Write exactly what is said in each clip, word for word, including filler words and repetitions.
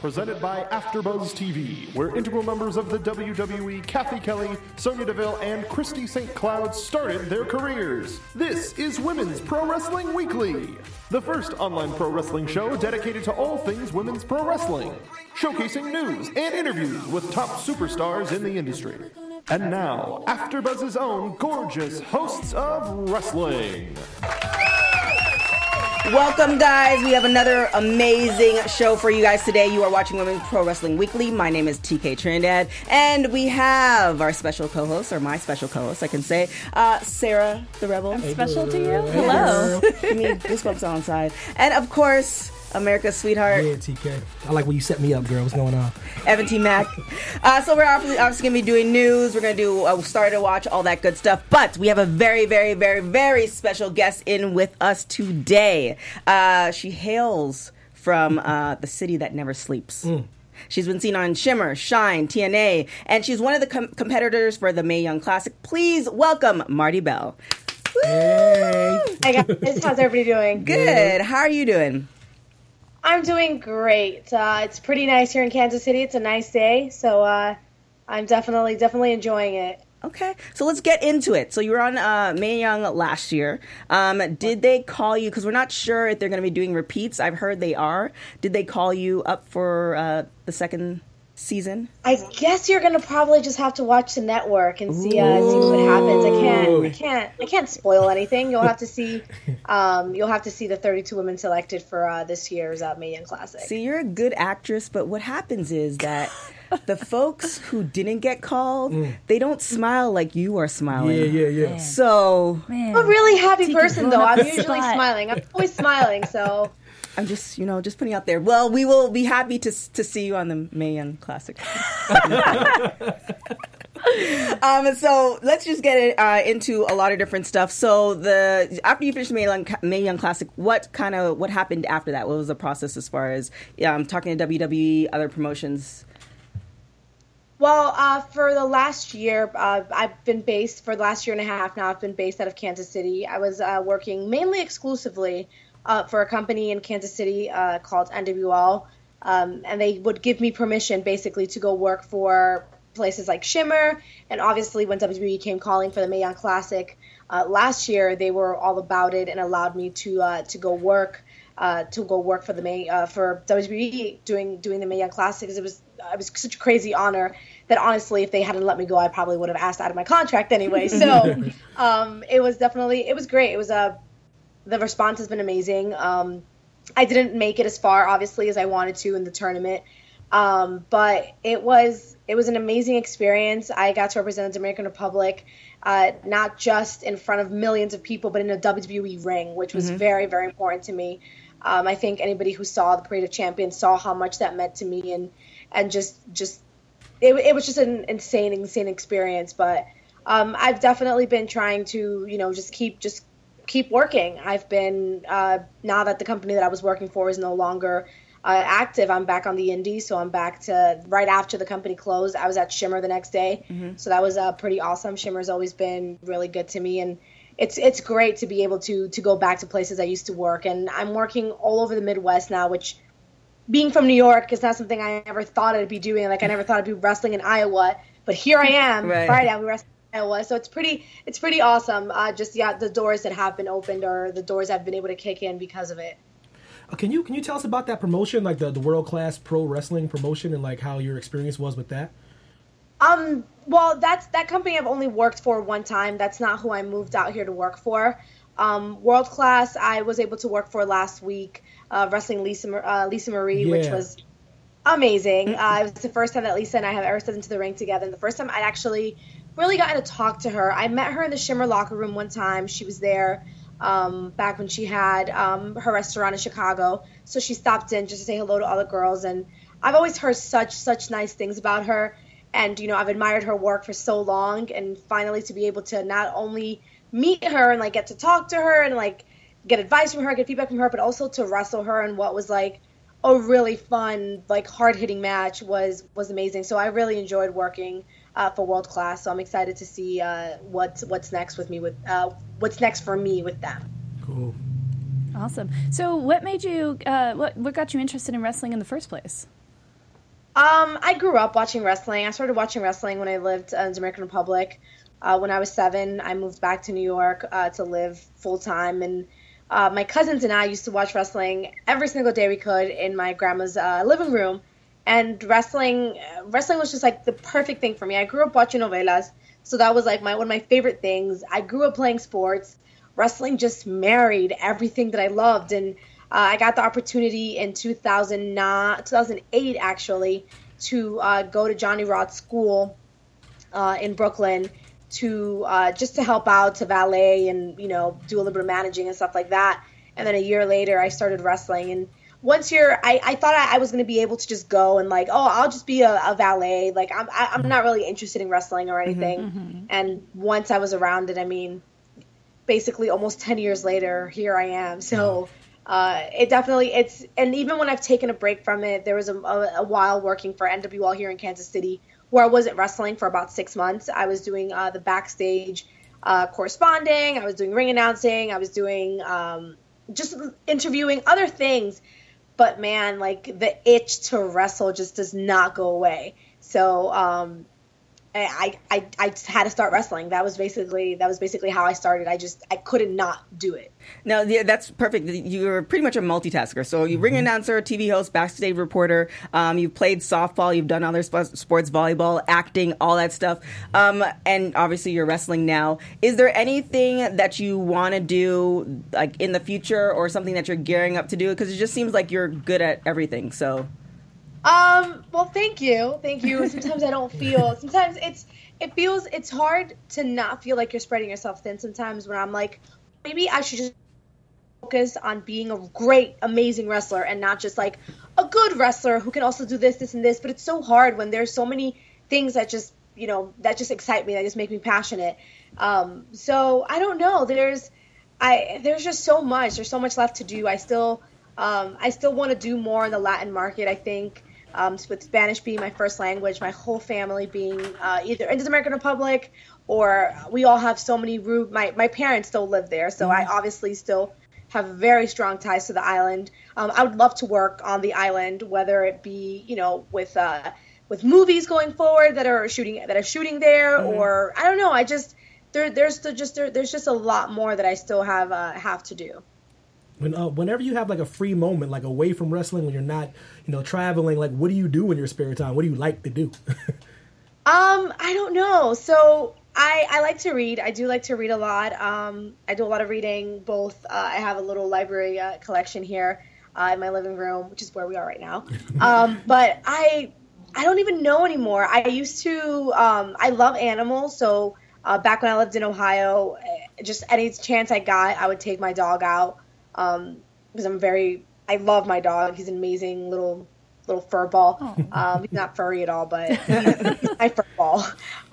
Presented by AfterBuzz T V, where integral members of the W W E, Kathy Kelly, Sonya Deville, and Christy Saint Cloud started their careers. This is Women's Pro Wrestling Weekly, the first online pro wrestling show dedicated to all things women's pro wrestling, showcasing news and interviews with top superstars in the industry. And now, AfterBuzz's own gorgeous hosts of wrestling. Welcome, guys. We have another amazing show for you guys today. You are watching Women's Pro Wrestling Weekly. My name is T K Trinidad, and we have our special co-host, or my special co-host, I can say, uh, Sarah the Rebel. I'm special to you. Hey, Hello. Give me goosebumps on side. And of course, America's sweetheart. Yeah, T K. I like when you set me up, girl. What's going on? Evan T. Mack. Uh, so we're obviously, obviously going to be doing news. We're going to do uh, Started to Watch, all that good stuff. But we have a very, very, very, very special guest in with us today. Uh, she hails from uh, the city that never sleeps. Mm. She's been seen on Shimmer, Shine, T N A, and she's one of the com- competitors for the Mae Young Classic. Please welcome Marti Belle. Hey. Hi guys, how's everybody doing? Good. How are you doing? I'm doing great. Uh, it's pretty nice here in Kansas City. It's a nice day, so uh, I'm definitely, definitely enjoying it. Okay, so let's get into it. So you were on uh, Mae Young last year. Um, did they call you, because we're not sure if they're going to be doing repeats. I've heard they are. Did they call you up for uh, the second season? I guess you're going to probably just have to watch the network and see uh, see what happens. I can't, I can't, I can't spoil anything. You'll have to see, um, you'll have to see the thirty-two women selected for uh, this year's uh, Mae Young Classic. See, you're a good actress, but what happens is that the folks who didn't get called, mm. they don't smile like you are smiling. Yeah, yeah, yeah. Man. So Man. I'm a really happy person, though. I'm usually smiling. I'm always smiling, so... I'm just, you know, just putting out there. Well, we will be happy to to see you on the Mae Young Classic. um, so let's just get it, uh, into a lot of different stuff. So the after you finished the Mae Young, Mae Young Classic, what kind of what happened after that? What was the process as far as um, talking to W W E, other promotions? Well, uh, for the last year, uh, I've been based, for the last year and a half now, I've been based out of Kansas City. I was uh, working mainly exclusively uh, for a company in Kansas City uh, called N W L, um, and they would give me permission basically to go work for places like Shimmer, and obviously when W W E came calling for the Mae Young Classic uh, last year, they were all about it and allowed me to uh, to go work uh, to go work for the May uh, for W W E doing doing the Mae Young Classic. It was it was such a crazy honor that honestly, if they hadn't let me go, I probably would have asked out of my contract anyway. So um, it was definitely, it was great. It was a, the response has been amazing. Um, I didn't make it as far, obviously, as I wanted to in the tournament. Um, but it was, it was an amazing experience. I got to represent the Dominican Republic, uh, not just in front of millions of people, but in a W W E ring, which was mm-hmm. very, very important to me. Um, I think anybody who saw the Parade of Champions saw how much that meant to me, and, and just, just, It, it was just an insane, insane experience. But um, I've definitely been trying to, you know, just keep just keep working. I've been uh, now that the company that I was working for is no longer uh, active. I'm back on the indies, so I'm back to right after the company closed. I was at Shimmer the next day, mm-hmm. so that was uh, pretty awesome. Shimmer's always been really good to me, and it's it's great to be able to to go back to places I used to work. And I'm working all over the Midwest now, which, being from New York, is not something I ever thought I'd be doing. Like, I never thought I'd be wrestling in Iowa, but here I am. Right. Friday, I'm wrestling in Iowa, so it's pretty, it's pretty awesome. Uh, just yeah, the doors that have been opened, or the doors I've been able to kick in because of it. Uh, can you can you tell us about that promotion, like the, the World Class Pro Wrestling promotion, and like how your experience was with that? Um. Well, that's that company I've only worked for one time. That's not who I moved out here to work for. Um, World Class, I was able to work for last week. Uh, wrestling Lisa uh, Lisa Marie, yeah. which was amazing. Uh, it was the first time that Lisa and I have ever stepped into the ring together, and the first time I actually really gotten to talk to her. I met her in the Shimmer locker room one time. She was there um, back when she had um, her restaurant in Chicago, so she stopped in just to say hello to all the girls, and I've always heard such, such nice things about her, and, you know, I've admired her work for so long, and finally to be able to not only meet her and, like, get to talk to her and, like, get advice from her, get feedback from her, but also to wrestle her in what was like a really fun, like hard-hitting match was was amazing. So I really enjoyed working uh, for World Class. So I'm excited to see uh, what's what's next with me with uh, what's next for me with them. Cool, awesome. So what made you? Uh, what what got you interested in wrestling in the first place? Um, I grew up watching wrestling. I started watching wrestling when I lived in the Dominican Republic. Uh, when I was seven, I moved back to New York uh, to live full time, and uh, my cousins and I used to watch wrestling every single day we could in my grandma's uh, living room. And wrestling, wrestling was just like the perfect thing for me. I grew up watching novelas, so that was like my one of my favorite things. I grew up playing sports. Wrestling just married everything that I loved, and Uh, I got the opportunity in two thousand nine, two thousand eight, actually, to uh, go to Johnny Roth School uh, in Brooklyn to uh, just to help out, to valet and, you know, do a little bit of managing and stuff like that. And then a year later, I started wrestling. And once you're, I, I thought I, I was going to be able to just go and like, oh, I'll just be a, a valet. Like, I'm, I, I'm not really interested in wrestling or anything. Mm-hmm. And once I was around it, I mean, basically almost ten years later, here I am. So... Uh, it definitely, it's, and even when I've taken a break from it, there was a, a, a while working for N W L here in Kansas City where I wasn't wrestling for about six months. I was doing uh, the backstage uh, corresponding, I was doing ring announcing, I was doing um, just interviewing, other things. But man, like the itch to wrestle just does not go away. So um, I, I I just had to start wrestling. That was basically that was basically how I started. I just I couldn't not do it. No, yeah, that's perfect. You're pretty much a multitasker. So you ring announcer, T V host, backstage reporter. Um, you've played softball. You've done other sp- sports, volleyball, acting, all that stuff. Um, and obviously you're wrestling now. Is there anything that you want to do like in the future or something that you're gearing up to do? Because it just seems like you're good at everything. So. Um, well, thank you. Thank you. Sometimes I don't feel, sometimes it's, it feels, it's hard to not feel like you're spreading yourself thin sometimes when I'm like, maybe I should just focus on being a great, amazing wrestler and not just like a good wrestler who can also do this, this, and this. But it's so hard when there's so many things that just, you know, that just excite me, that just make me passionate. Um, so I don't know. There's, I, there's just so much, there's so much left to do. I still, um, I still want to do more in the Latin market, I think. Um, with Spanish being my first language, my whole family being uh, either in the Dominican Republic or we all have so many roots. My, my parents still live there, so mm-hmm. I obviously still have very strong ties to the island. Um, I would love to work on the island, whether it be, you know, with uh, with movies going forward that are shooting that are shooting there, mm-hmm. or I don't know. I just there there's the, just there, there's just a lot more that I still have uh, have to do. When, uh, whenever you have like a free moment, like away from wrestling, when you're not, you know, traveling, like what do you do in your spare time? What do you like to do? um, I don't know. So I, I like to read. I do like to read a lot. Um, I do a lot of reading. Both, uh, I have a little library uh, collection here uh, in my living room, which is where we are right now. Um, but I, I don't even know anymore. I used to. Um, I love animals. So uh, back when I lived in Ohio, just any chance I got, I would take my dog out. Um, because I'm very, I love my dog. He's an amazing little, little fur ball. Oh. Um, he's not furry at all, but he's, he's my fur ball.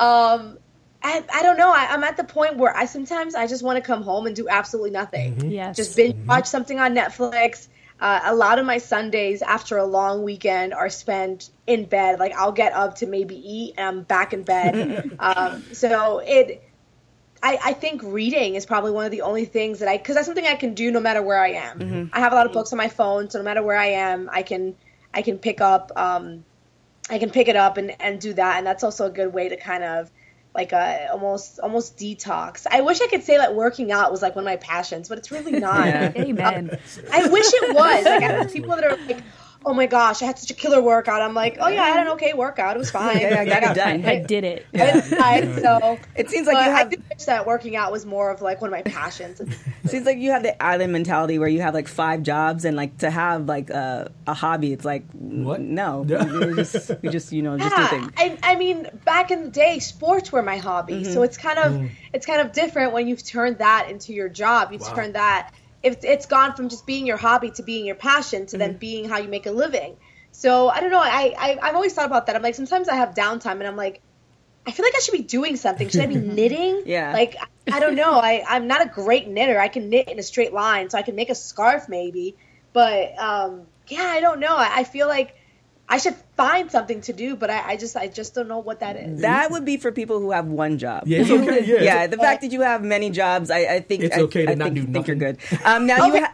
Um, I, I don't know. I, I'm at the point where I sometimes I just want to come home and do absolutely nothing. Mm-hmm. Yes. Just binge Mm-hmm. watch something on Netflix. Uh, a lot of my Sundays after a long weekend are spent in bed. Like I'll get up to maybe eat and I'm back in bed. um, so it, I, I think reading is probably one of the only things that I, because that's something I can do no matter where I am. Mm-hmm. I have a lot of books on my phone, so no matter where I am, I can I can pick up um, I can pick it up and, and do that, and that's also a good way to kind of like a almost almost detox. I wish I could say that working out was like one of my passions, but it's really not. Yeah. Amen. Um, I wish it was. Like I have people that are like, oh my gosh, I had such a killer workout. I'm like, oh yeah, I had an okay workout. It was fine. Yeah, I got it done. I did it. I tried, so it seems like you have. I do wish that working out was more of like one of my passions. It seems like you have the island mentality where you have like five jobs and like to have like a, a hobby. It's like what? No, we just we just you know yeah, just do things. I, I mean, back in the day, sports were my hobby. Mm-hmm. So it's kind of Mm. it's kind of different when you've turned that into your job. You've Wow. turned that. It's it's gone from just being your hobby to being your passion to Mm-hmm. then being how you make a living. So I don't know. I, I I've always thought about that. I'm like, sometimes I have downtime and I'm like, I feel like I should be doing something. Should I be knitting? Yeah. Like I, I don't know. I I'm not a great knitter. I can knit in a straight line, so I can make a scarf maybe. But um, yeah, I don't know. I, I feel like I should find something to do, but I, I just I just don't know what that is. That would be for people who have one job. Yeah, it's okay. Yeah, yeah. it's, The fact that you have many jobs, I, I think It's I, okay to I not think, do think you're nothing. good. Um, now Okay. you ha-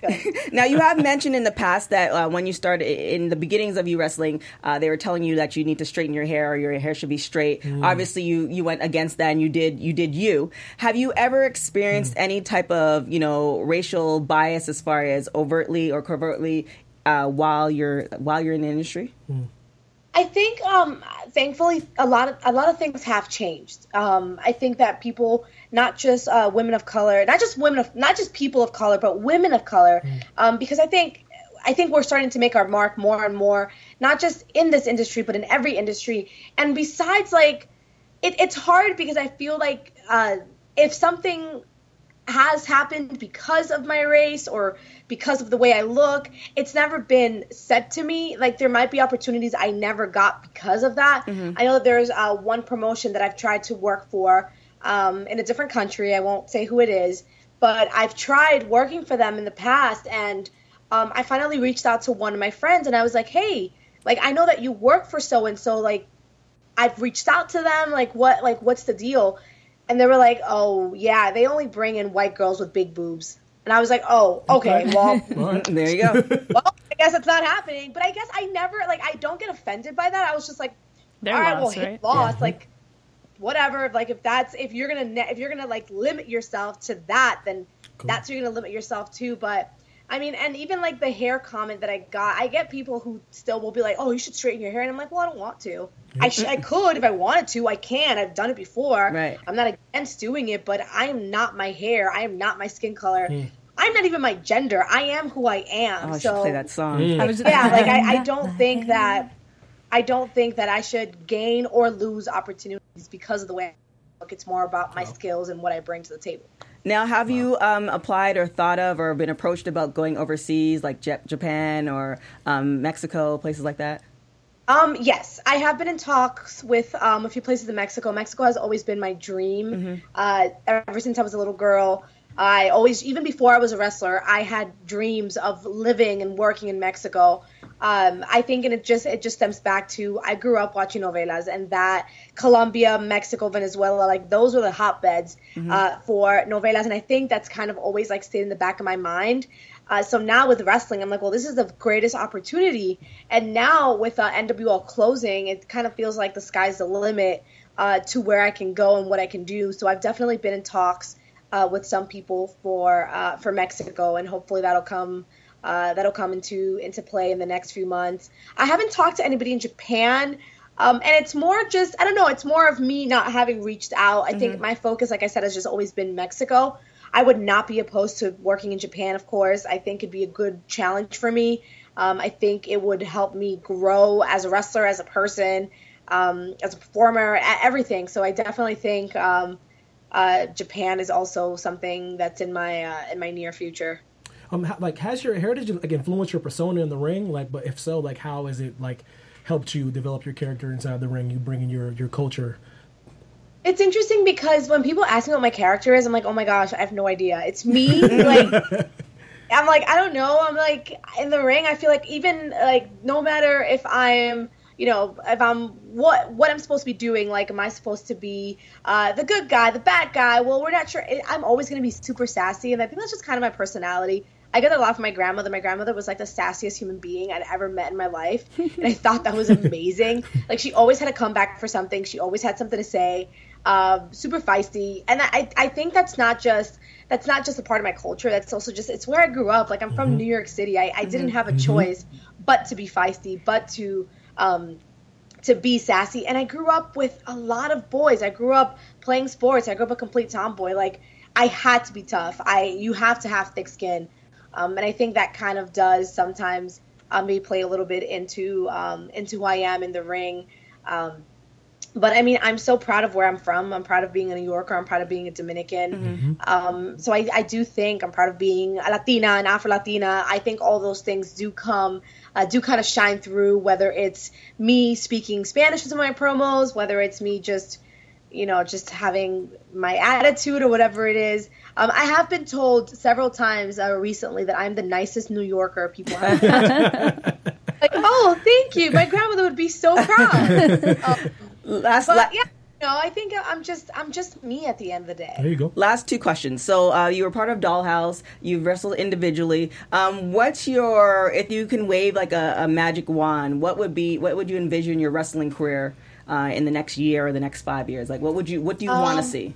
Now, you have mentioned in the past that uh, when you started in the beginnings of you wrestling, uh, they were telling you that you need to straighten your hair or your hair should be straight. Mm. Obviously, you, you went against that and you did you did you. Have you ever experienced mm. any type of, you know, racial bias as far as overtly or covertly uh, while you're while you're in the industry? Mm. I think, um, thankfully, a lot of a lot of things have changed. Um, I think that people, not just uh, women of color, not just women of, not just people of color, but women of color, mm. um, because I think, I think we're starting to make our mark more and more, not just in this industry, but in every industry. And besides, like, it, it's hard because I feel like uh, if something has happened because of my race or because of the way I look, it's never been said to me. Like, there might be opportunities I never got because of that. Mm-hmm. I know that there's uh, one promotion that I've tried to work for um, in a different country. I won't say who it is, but I've tried working for them in the past, and um, I finally reached out to one of my friends, and I was like, hey, like, I know that you work for so-and-so, like, I've reached out to them, like, what, like, what's the deal? And they were like, oh, yeah, they only bring in white girls with big boobs. And I was like, oh, okay, well, there you go. Well, I guess it's not happening. But I guess I never, like, I don't get offended by that. I was just like, They're all right, lost, well, right? hit lost. Yeah. Like, whatever. Like, if that's, if you're going to, if you're going to, like, limit yourself to that, then cool. that's what you're going to limit yourself to. But, I mean, and even, like, the hair comment that I got, I get people who still will be like, oh, you should straighten your hair. And I'm like, well, I don't want to. I, sh- I could if I wanted to. I can. I've done it before. Right. I'm not against doing it, but I am not my hair. I am not my skin color. Mm. I'm not even my gender. I am who I am. Oh, I so should play that song. Mm. I was just, yeah, like I, I don't think that I don't think that I should gain or lose opportunities because of the way I look. It's more about my skills and what I bring to the table. Now, have wow. you um, applied or thought of or been approached about going overseas, like J- Japan or um, Mexico, places like that? Um, yes, I have been in talks with um, a few places in Mexico. Mexico has always been my dream. Mm-hmm. Uh, ever since I was a little girl, I always, even before I was a wrestler, I had dreams of living and working in Mexico. Um, I think, and it just it just stems back to I grew up watching novelas, and that Colombia, Mexico, Venezuela, like those were the hotbeds mm-hmm. uh, for novelas, and I think that's kind of always like stayed in the back of my mind. Uh, so now with wrestling, I'm like, well, this is the greatest opportunity. And now with uh, N W L closing, it kind of feels like the sky's the limit uh, to where I can go and what I can do. So I've definitely been in talks uh, with some people for uh, for Mexico, and hopefully that'll come uh, that'll come into into play in the next few months. I haven't talked to anybody in Japan. Um, and it's more just, I don't know, it's more of me not having reached out. I mm-hmm. think my focus, like I said, has just always been Mexico. I would not be opposed to working in Japan, of course. I think it'd be a good challenge for me. Um, I think it would help me grow as a wrestler, as a person, um, as a performer, everything. So I definitely think um, uh, Japan is also something that's in my uh, in my near future. Um, how, like, has your heritage like influenced your persona in the ring? Like, but if so, like, how has it like helped you develop your character inside the ring? You bring in your your culture. It's interesting because when people ask me what my character is, I'm like, oh my gosh, I have no idea. It's me. Like, I'm like, I don't know. I'm like, in the ring, I feel like even, like, no matter if I'm, you know, if I'm, what what I'm supposed to be doing, like, am I supposed to be uh, the good guy, the bad guy? Well, we're not sure. I'm always going to be super sassy, and I think that's just kind of my personality. I get a lot from my grandmother. My grandmother was like the sassiest human being I'd ever met in my life, and I thought that was amazing. Like, she always had to come back for something. She always had something to say. Uh, super feisty, and I I think that's not just that's not just a part of my culture. That's also just it's where I grew up. Like, I'm from mm-hmm. New York City. I, I didn't have a choice but to be feisty, but to um to be sassy. And I grew up with a lot of boys. I grew up playing sports. I grew up a complete tomboy. Like, I had to be tough. I you have to have thick skin, um, and I think that kind of does sometimes um, me play a little bit into um into who I am in the ring. Um, But, I mean, I'm so proud of where I'm from. I'm proud of being a New Yorker. I'm proud of being a Dominican. Mm-hmm. Um, so I, I do think I'm proud of being a Latina, an Afro-Latina. I think all those things do come, uh, do kind of shine through, whether it's me speaking Spanish in some of my promos, whether it's me just, you know, just having my attitude or whatever it is. Um, I have been told several times uh, recently that I'm the nicest New Yorker people have. Like, oh, thank you. My grandmother would be so proud. Um, Last, but, la- yeah. No, I think I'm just I'm just me at the end of the day. There you go. Last two questions. So uh, you were part of Dollhouse. You've wrestled individually. Um, what's your, if you can wave like a, a magic wand, what would be, what would you envision your wrestling career uh, in the next year or the next five years? Like, what would you, what do you um, want to see?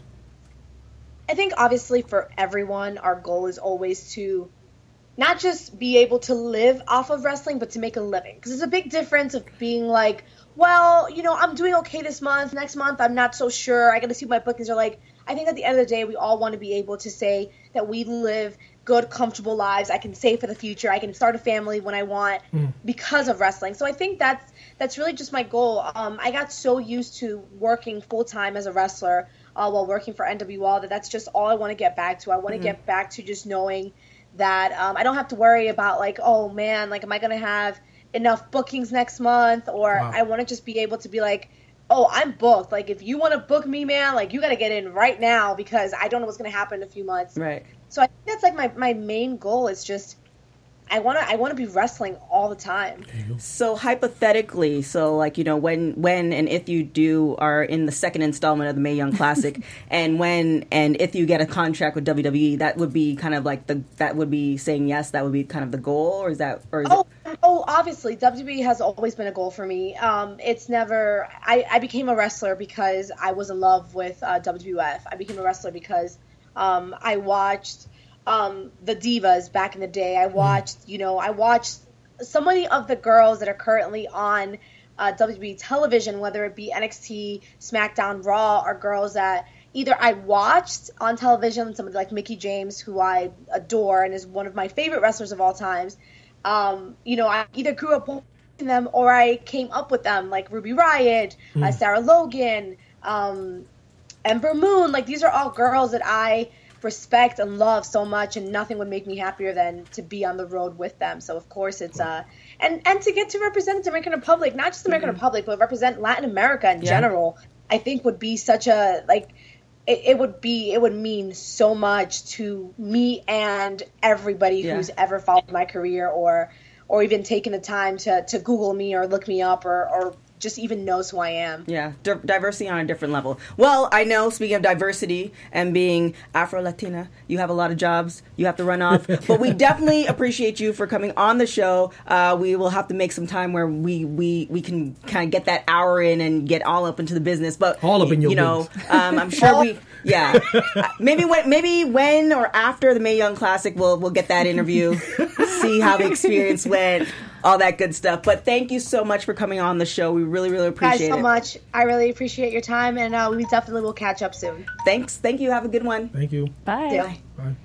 I think obviously for everyone, our goal is always to not just be able to live off of wrestling, but to make a living. Because there's a big difference of being like, well, you know, I'm doing okay this month. Next month, I'm not so sure. I got to see what my bookings are like. I think at the end of the day, we all want to be able to say that we live good, comfortable lives. I can save for the future. I can start a family when I want mm. because of wrestling. So I think that's that's really just my goal. Um, I got so used to working full-time as a wrestler uh, while working for N W O that that's just all I want to get back to. I want to mm-hmm. get back to just knowing that um, I don't have to worry about like, oh, man, like, am I going to have enough bookings next month? Or wow. I want to just be able to be like, oh, I'm booked. Like, if you want to book me, man, like, you got to get in right now because I don't know what's going to happen in a few months. Right. So I think that's, like, my, my main goal is just I want to I want to be wrestling all the time. So hypothetically, so like, you know, when when and if you do are in the second installment of the Mae Young Classic, and when and if you get a contract with W W E, that would be kind of like the that would be saying yes. That would be kind of the goal, or is that or is oh it- oh obviously W W E has always been a goal for me. Um, it's never I, I became a wrestler because I was in love with uh, W W F. I became a wrestler because um, I watched. Um, the divas back in the day. I watched, you know, I watched so many of the girls that are currently on uh, W W E television, whether it be N X T, SmackDown, Raw, are girls that either I watched on television, somebody like Mickie James, who I adore and is one of my favorite wrestlers of all times. Um, you know, I either grew up watching them or I came up with them, like Ruby Riott, mm. uh, Sarah Logan, um, Ember Moon. Like, these are all girls that I respect and love so much, and nothing would make me happier than to be on the road with them. So of course it's uh and and to get to represent the Dominican Republic, not just the Dominican mm-hmm. Republic, but represent Latin America in yeah. general, I think would be such a like it, it would be it would mean so much to me and everybody yeah. who's ever followed my career or or even taken the time to to Google me or look me up or or just even knows who I am. Yeah, D- diversity on a different level. Well, I know, speaking of diversity and being Afro-Latina, you have a lot of jobs you have to run off, but we definitely appreciate you for coming on the show. Uh, we will have to make some time where we, we, we can kind of get that hour in and get all up into the business. But all up in your you know, um, I'm sure we... Yeah, uh, maybe when maybe when or after the Mae Young Classic, we'll we'll get that interview, see how the experience went, all that good stuff. But thank you so much for coming on the show. We really really appreciate it. Guys, so it. much. I really appreciate your time, and uh, we definitely will catch up soon. Thanks. Thank you. Have a good one. Thank you. Bye. Bye. Bye.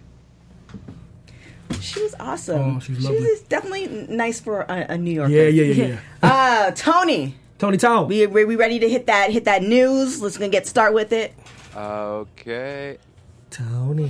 She was awesome. Oh, she's lovely. She's definitely nice for a, a New Yorker. Yeah, yeah, yeah, yeah. Uh, Tony. Tony Town. We we we ready to hit that hit that news? Let's gonna get start with it. Okay. Tony.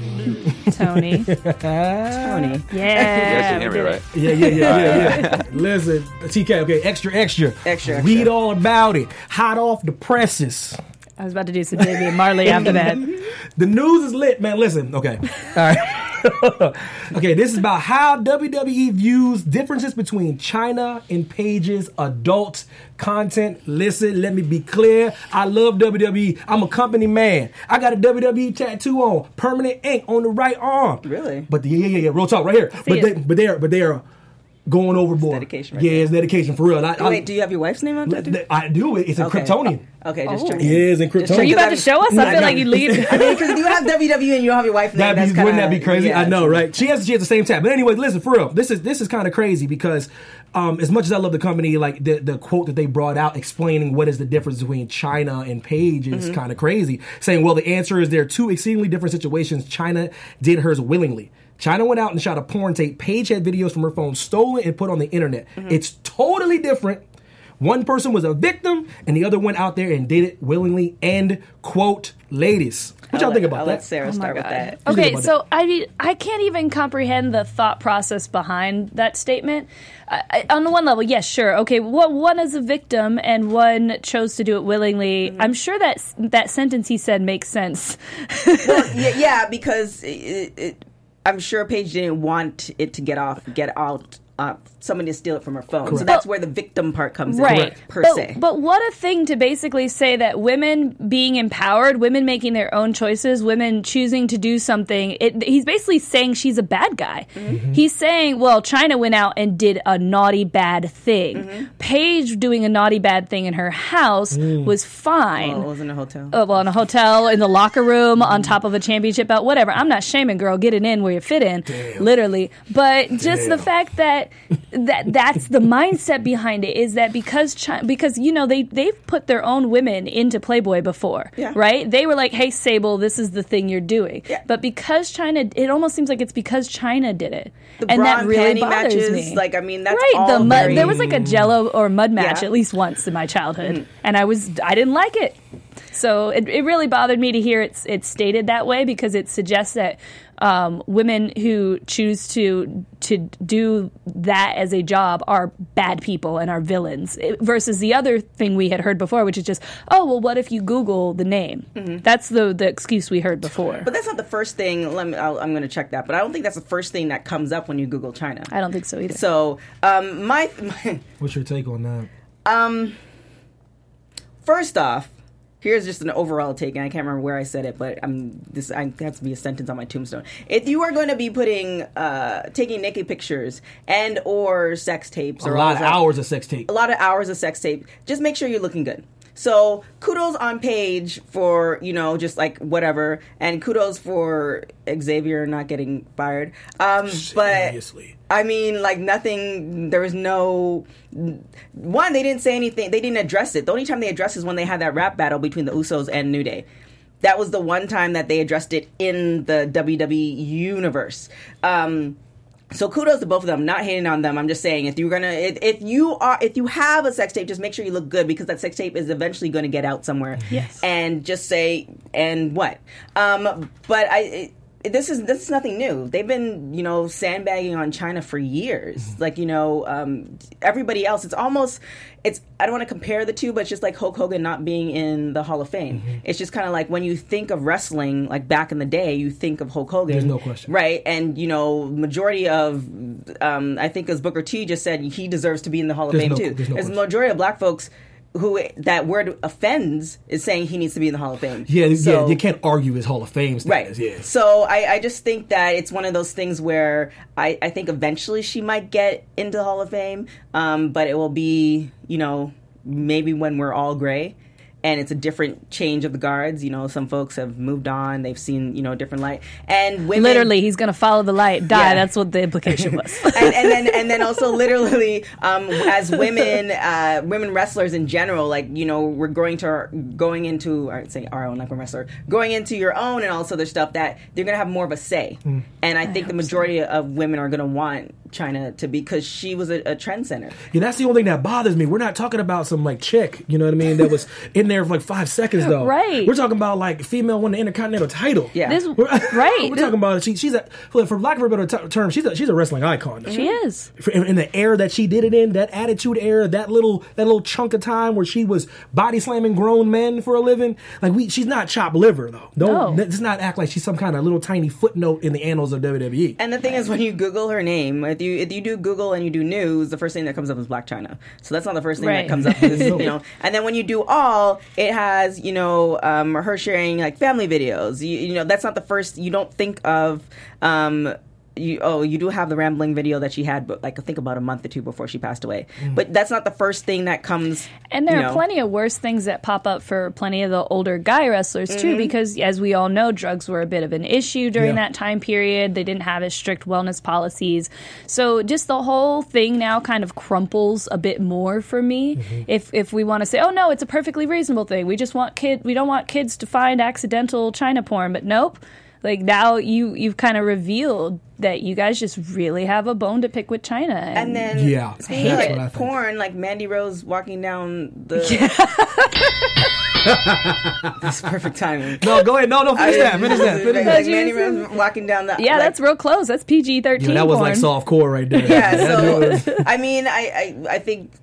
Tony. Tony. Yeah. You guys can hear me, right? Yeah, yeah, yeah, yeah, yeah. Listen, T K, okay, extra, extra. Extra, extra. Read all about it. Hot off the presses. I was about to do some Davey and Marley after that. The news is lit, man. Listen, okay. All right. Okay, this is about how W W E views differences between China and Paige's adult content. Listen, let me be clear. I love W W E. I'm a company man. I got a W W E tattoo on, permanent ink on the right arm. Really? But the, yeah, yeah, yeah, real talk right here. But they, but they are, but they are going overboard. It's dedication right yeah, there. It's dedication for real. I, Wait, I, do you have your wife's name on that? I do. It's in okay. Kryptonian. Okay, just oh. checking. Yeah, it's in Kryptonian. Are you about to show us? I feel like you leave. I mean, because you have W W E and you don't have your wife's name. That'd That's be, kinda, wouldn't that be crazy? Yeah, I know, right? She has she has the same tab. But anyway, listen, for real, this is this is kind of crazy because um, as much as I love the company, like the the quote that they brought out explaining what is the difference between China and Paige is mm-hmm. kind of crazy. Saying, well, the answer is there are two exceedingly different situations. China did hers willingly. China went out and shot a porn tape. Paige had videos from her phone stolen and put on the internet. Mm-hmm. It's totally different. One person was a victim, and the other went out there and did it willingly. End quote, ladies. What y'all I'll think let, about I'll that? let Sarah Oh my start with God. that. Okay, so I I can't even comprehend the thought process behind that statement. I, I, on the one level, yes, sure. Okay, well, one is a victim and one chose to do it willingly. Mm-hmm. I'm sure that that sentence he said makes sense. Well, yeah, yeah, because it, it, I'm sure Paige didn't want it to get off, get out. Uh, somebody to steal it from her phone. Correct. So that's where the victim part comes in, Right. per but, se. But what a thing to basically say that women being empowered, women making their own choices, women choosing to do something. It, he's basically saying she's a bad guy. Mm-hmm. He's saying, well, China went out and did a naughty, bad thing. Mm-hmm. Paige doing a naughty, bad thing in her house mm. was fine. Well, it was in a hotel. Uh, well, in a hotel, in the locker room, mm. on top of a championship belt, whatever. I'm not shaming, girl. Get it in where you fit in, Damn. literally. But just Damn. the fact that that that's the mindset behind it is that because China, because you know they they've put their own women into Playboy before, yeah. right? They were like, "Hey, Sable, this is the thing you're doing." Yeah. But because China, it almost seems like it's because China did it, the and that really panty bothers matches, me. Like, I mean, that's right. all The mud, very... there was like a Jello or mud match yeah. at least once in my childhood, mm. and I was I didn't like it. So it, it really bothered me to hear it's it's stated that way because it suggests that um, women who choose to to do that as a job are bad people and are villains. It, versus the other thing we had heard before, which is just, oh well, what if you Google the name? Mm-hmm. That's the the excuse we heard before. But that's not the first thing. Let me. I'll, I'm going to check that. But I don't think that's the first thing that comes up when you Google China. I don't think so either. So um, my, my what's your take on that? Um. First off, here's just an overall take, and I can't remember where I said it, but I'm this. I has to be a sentence on my tombstone. If you are going to be putting, uh, taking naked pictures and or sex tapes, a or lot of that, hours of sex tape, a lot of hours of sex tape, just make sure you're looking good. So kudos on Paige for, you know, just like whatever, and kudos for Xavier not getting fired. Um, Seriously. But I mean, like nothing. There was no one. They didn't say anything. They didn't address it. The only time they addressed is when they had that rap battle between the Usos and New Day. That was the one time that they addressed it in the W W E universe. Um, So kudos to both of them. I'm not hating on them. I'm just saying if you're gonna, if, if you are, if you have a sex tape, just make sure you look good because that sex tape is eventually going to get out somewhere. Yes. And just say and what. Um, but I. It, This is this is nothing new. They've been, you know, sandbagging on China for years. Mm-hmm. Like, you know, um, everybody else. It's almost, it's. I don't want to compare the two, but it's just like Hulk Hogan not being in the Hall of Fame. Mm-hmm. It's just kind of like when you think of wrestling, like back in the day, you think of Hulk Hogan. There's no question, right? And you know, majority of, um, I think as Booker T just said, he deserves to be in the Hall of there's Fame no, too. There's no As question. the majority of Black folks. Who that word offends is saying he needs to be in the Hall of Fame. Yeah, so, yeah, you can't argue his Hall of Fame status. Right. Yeah. So I, I just think that it's one of those things where I, I think eventually she might get into the Hall of Fame, um, but it will be, you know, maybe when we're all gray. And it's a different change of the guards. You know, some folks have moved on. They've seen, you know, different light. And women... Literally, he's going to follow the light, die. Yeah. That's what the implication was. and, and then and then also literally, um, as women, uh, women wrestlers in general, like, you know, we're going to our, going into, I'd say our own, like a wrestler, going into your own and all this other stuff that they're going to have more of a say. Mm. And I think I the majority so. of women are going to want China to be, because she was a, a trendsetter. Yeah, that's the only thing that bothers me. We're not talking about some like chick, you know what I mean, that was in there for like five seconds though. Right. We're talking about like female won the Intercontinental title. Yeah. This, we're, right. We're talking about she, she's a, for, for lack of a better t- term, she's a, she's a wrestling icon. She is. For, in, in the era that she did it in, that attitude era, that little that little chunk of time where she was body slamming grown men for a living. Like we, she's not chopped liver though. Don't no. let's not act like she's some kind of little tiny footnote in the annals of W W E. And the thing is, when you Google her name, if you if you do Google and you do news, the first thing that comes up is Black China. So that's not the first thing right. that comes up. Is, you know, and then when you do all, it has, you know, um, her sharing like family videos. You, you know, that's not the first. You don't think of. Um, You, oh, you do have the rambling video that she had, but like I think about a month or two before she passed away. Mm. But that's not the first thing that comes. And there you are know. plenty of worse things that pop up for plenty of the older guy wrestlers too, mm-hmm. because as we all know, drugs were a bit of an issue during yeah. that time period. They didn't have as strict wellness policies, so just the whole thing now kind of crumples a bit more for me. Mm-hmm. If if we want to say, oh no, it's a perfectly reasonable thing. We just want kid. We don't want kids to find accidental China porn, but nope. Like now you, you've kind of revealed that you guys just really have a bone to pick with China. And, and then, yeah, speaking that's of what I like think. porn, like Mandy Rose walking down the... That's perfect timing. No, go ahead. No, no, finish that. Finish that. Finish Like, that. like Mandy Rose walking down the... Yeah, like, that's real close. That's P G thirteen Yeah, that was porn. like soft core right there. Yeah, so, I mean, I, I, I think...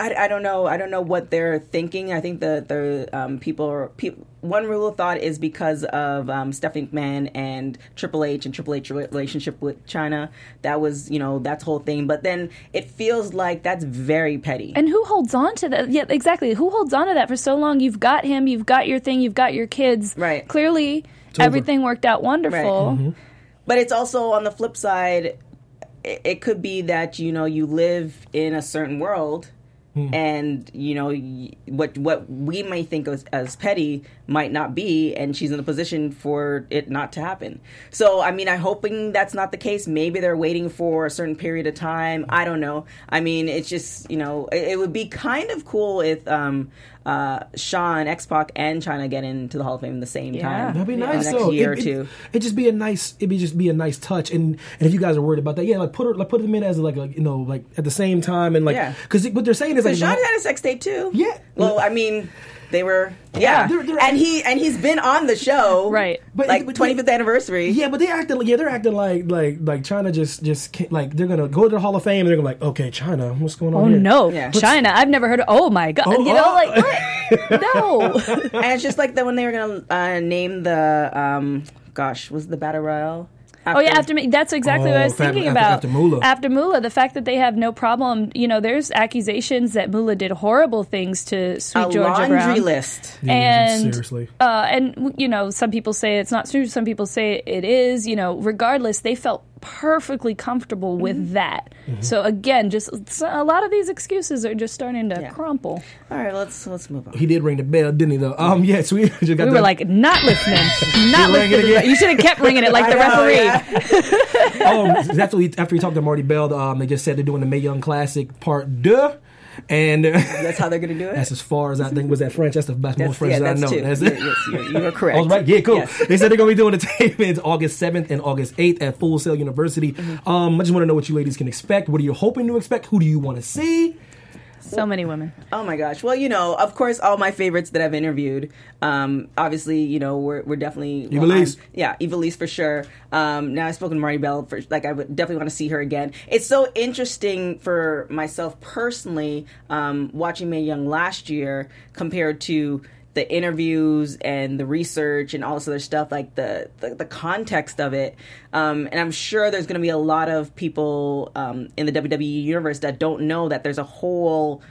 I, I don't know. I don't know what they're thinking. I think the the um, people are people. One rule of thought is because of um, Stephanie McMahon and Triple H and Triple H relationship with China. That was, you know, that's the whole thing. But then it feels like that's very petty. And who holds on to that? Yeah, exactly. Who holds on to that for so long? You've got him. You've got your thing. You've got your kids. Right. Clearly, everything worked out wonderful. Right. Mm-hmm. But it's also on the flip side. It, it could be that, you know, you live in a certain world. Hmm. And, you know, what what we may think of as petty might not be, and she's in a position for it not to happen. So, I mean, I'm hoping that's not the case. Maybe they're waiting for a certain period of time. I don't know. I mean, it's just, you know, it, it would be kind of cool if um, uh, Sean, X-Pac, and China get into the Hall of Fame at the same Yeah. time. That'd be in nice, the next though. year it, or two. It, it just be a nice. It'd be just be a nice touch. And and if you guys are worried about that, yeah, like put her, like put them in as like a, you know, like at the same time, and like Yeah. because what they're saying is like Because Sean had a sex tape too. Yeah. Well, I mean, they were. Yeah. They're- they're- and he and he's been on the show. Right. But- like but- twenty-fifth anniversary. Yeah, but they acting like yeah, they're acting like like like China just just can't, like they're gonna go to the Hall of Fame and they're gonna be like, okay, China, what's going on Oh here? no, Yeah. China! I've never heard of. Oh my god! Oh, you know, oh. like what? No. And it's just like that when they were gonna uh, name the um, gosh, was it the Battle Royale? Oh yeah, after me. That's exactly what I Oh, was after- thinking after- about. after Moolah. After Moolah, the fact that they have no problem. You know, there's accusations that Moolah did horrible things to Sweet a Georgia laundry Brown. list. Yeah, And seriously. uh, and you know, some people say it's not true. Some people say it is. You know, regardless, they felt perfectly comfortable with Mm-hmm. that. So again, just a lot of these excuses are just starting to Yeah. crumple. All right, let's let's move on. He did ring the bell, didn't he? Though. Um, yeah, so we just got We the, were like, not listening, not ring it listening. again. You should have kept ringing it like the I know, referee. yeah. um, after we after we talked to Marty Bell, um, they just said they're doing the Mae Young Classic Part Deux, and That's how they're gonna do it. that's as far as I think was that French. That's the best That's- most French yeah, that I that's know. two. That's You're- it. yes, you're, you were correct. I was right. Yeah, cool. Yes. They said they're gonna be doing the tapings August seventh and August eighth at Full Sail University. Mm-hmm. Um, I just want to know what you ladies can expect. What are you hoping to expect? Who do you want to see? So many women. Oh my gosh. Well, you know, of course, all my favorites that I've interviewed. Um, obviously, you know, we're we're definitely well, Ivelisse. I'm- yeah, Ivelisse for sure. Um, now I've spoken to Marty Bell for like I would definitely want to see her again. It's so interesting for myself personally, um, watching Mae Young last year compared to the interviews and the research and all this other stuff, like the the, the context of it. Um, and I'm sure there's going to be a lot of people um, in the W W E universe that don't know that there's a whole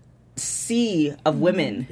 sea of women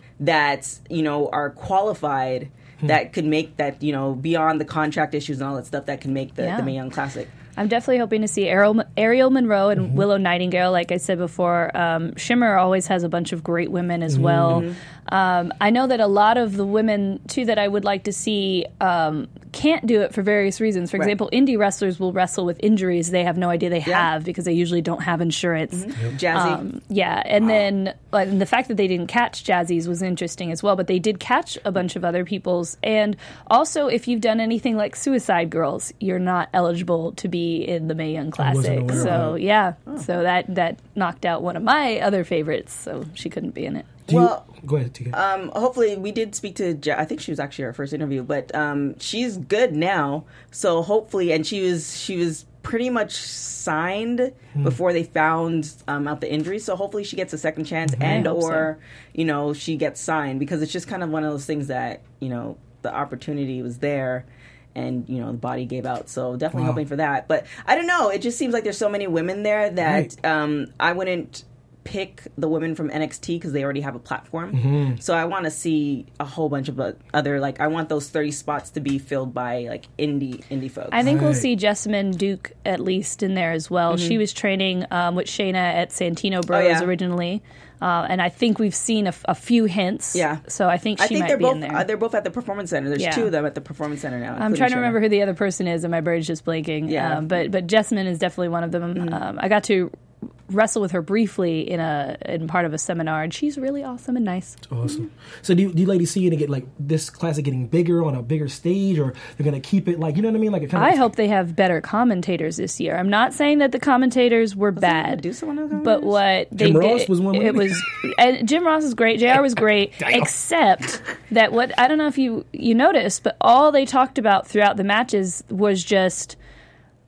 that, you know, are qualified that could make that, you know, beyond the contract issues and all that stuff that can make the, Yeah. the Mae Young Classic. I'm definitely hoping to see Ariel, Ariel Monroe and Willow Nightingale. Like I said before, um, Shimmer always has a bunch of great women as well. Um, I know that a lot of the women, too, that I would like to see um, can't do it for various reasons. For Right. example, indie wrestlers will wrestle with injuries they have no idea they Yeah. have because they usually don't have insurance. Jazzy. Um, yeah, and then like, and the fact that they didn't catch Jazzy's was interesting as well, but they did catch a bunch of other people's. And also, if you've done anything like Suicide Girls, you're not eligible to be in the Mae Young wasn't Classic. aware of So that. yeah, so that that knocked out one of my other favorites, so she couldn't be in it. Do Well, you, go ahead, T K. Um, hopefully, we did speak to. Ja- I think she was actually our first interview, but um, she's good now. So hopefully, and she was she was pretty much signed before they found um, out the injury. So hopefully, she gets a second chance, and hope so. or you know she gets signed because it's just kind of one of those things that you know the opportunity was there. And, you know, the body gave out. So definitely Wow. hoping for that. But I don't know. It just seems like there's so many women there that Right. um, I wouldn't pick the women from N X T because they already have a platform. Mm-hmm. So I want to see a whole bunch of uh, other, like, I want those thirty spots to be filled by, like, indie indie folks. I think we'll Right. see Jessamine Duke at least in there as well. She was training um, with Shayna at Santino Bros yeah. originally, uh, and I think we've seen a, f- a few hints. Yeah. so I think she I think might they're be both in there. uh, they're both at the Performance Center. There's Yeah. two of them at the Performance Center now. I'm trying to remember who the other person is, and my brain's just blanking. Yeah. Um, but but Jessamine is definitely one of them. Um, I got to wrestle with her briefly in a in part of a seminar, and she's really awesome and nice. Awesome. So do you, do you ladies see it get like this classic getting bigger on a bigger stage, or they're gonna keep it like you know what I mean? Like a kind I of hope they have better commentators this year. I'm not saying that the commentators were bad, Medusa one of them? but what they Jim did, Ross was one, it wasn't he? was, and Jim Ross is great. J R was great, except that what I don't know if you you noticed, but all they talked about throughout the matches was just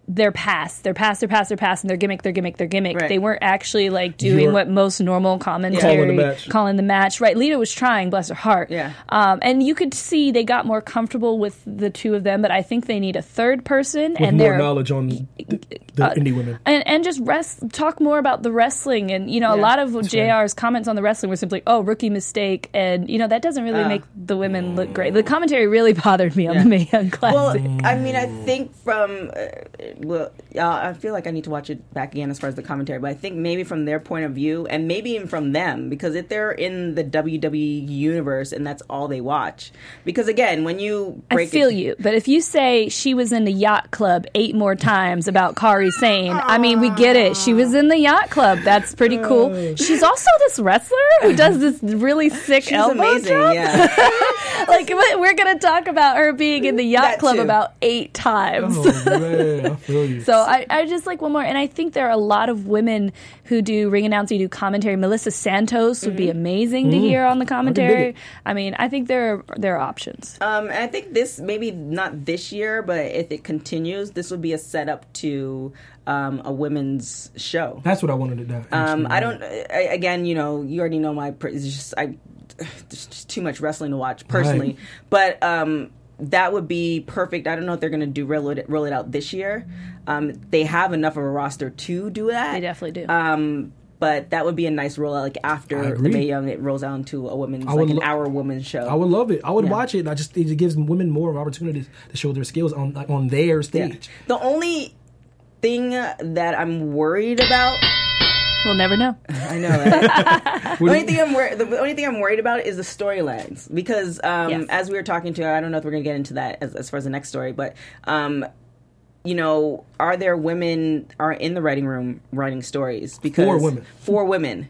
their past, their past, their past, their past, and their gimmick, their gimmick, their gimmick. Right. They weren't actually like doing You're- what most normal commentary Calling the match. calling the match. Right, Lita was trying, bless her heart. Yeah. Um, and you could see they got more comfortable with the two of them, but I think they need a third person With and more they're knowledge on the, the uh, indie women. and and just rest, talk more about the wrestling. And you know, a Yeah. lot of J R's comments on the wrestling were simply, "Oh, rookie mistake," and you know that doesn't really Uh. make the women look great. The commentary really bothered me on the Mae Young Classic. Well, I mean, I think from uh, well, uh, I feel like I need to watch it back again as far as the commentary, but I think maybe from their point of view, and maybe even from them, because if they're in the W W E universe and that's all they watch, because again, when you break I feel it, you, but if you say she was in the yacht club eight more times about Kairi Sane, I mean, we get it. She was in the yacht club. That's pretty cool. She's also this wrestler who does this really sick she's elbow amazing. drop. Yeah, Like we're gonna talk about her being in the yacht That club too. about eight times. Oh, man, I feel you. So I, I just like one more, and I think there are a lot of women who do ring announcing, do commentary. Melissa Santos would be amazing to hear on the commentary. it. I mean, I think there are, there are options. um, and I think this maybe not this year, but if it continues, this would be a setup to um, a women's show. That's what I wanted to do. Um, I don't. I, again, you know, you already know my. It's just I. There's just too much wrestling to watch personally, Right. but um, that would be perfect. I don't know if they're going to do roll it, roll it out this year. Um, they have enough of a roster to do that. They definitely do. Um, but that would be a nice rollout, like I after the agree. Mae Young, it rolls out into a women's, I like would an lo- hour women's show. I would love it. I would Yeah. watch it. I just it gives women more opportunities to show their skills on like, on their Yeah. stage. The only thing that I'm worried about. We'll never know. I know. Right? the only thing I'm wor- the only thing I'm worried about is the storylines because um, Yes. as we were talking to, I don't know if we're gonna get into that as, as far as the next story, but um, you know, are there women are in the writing room writing stories? Because Four women. Four women.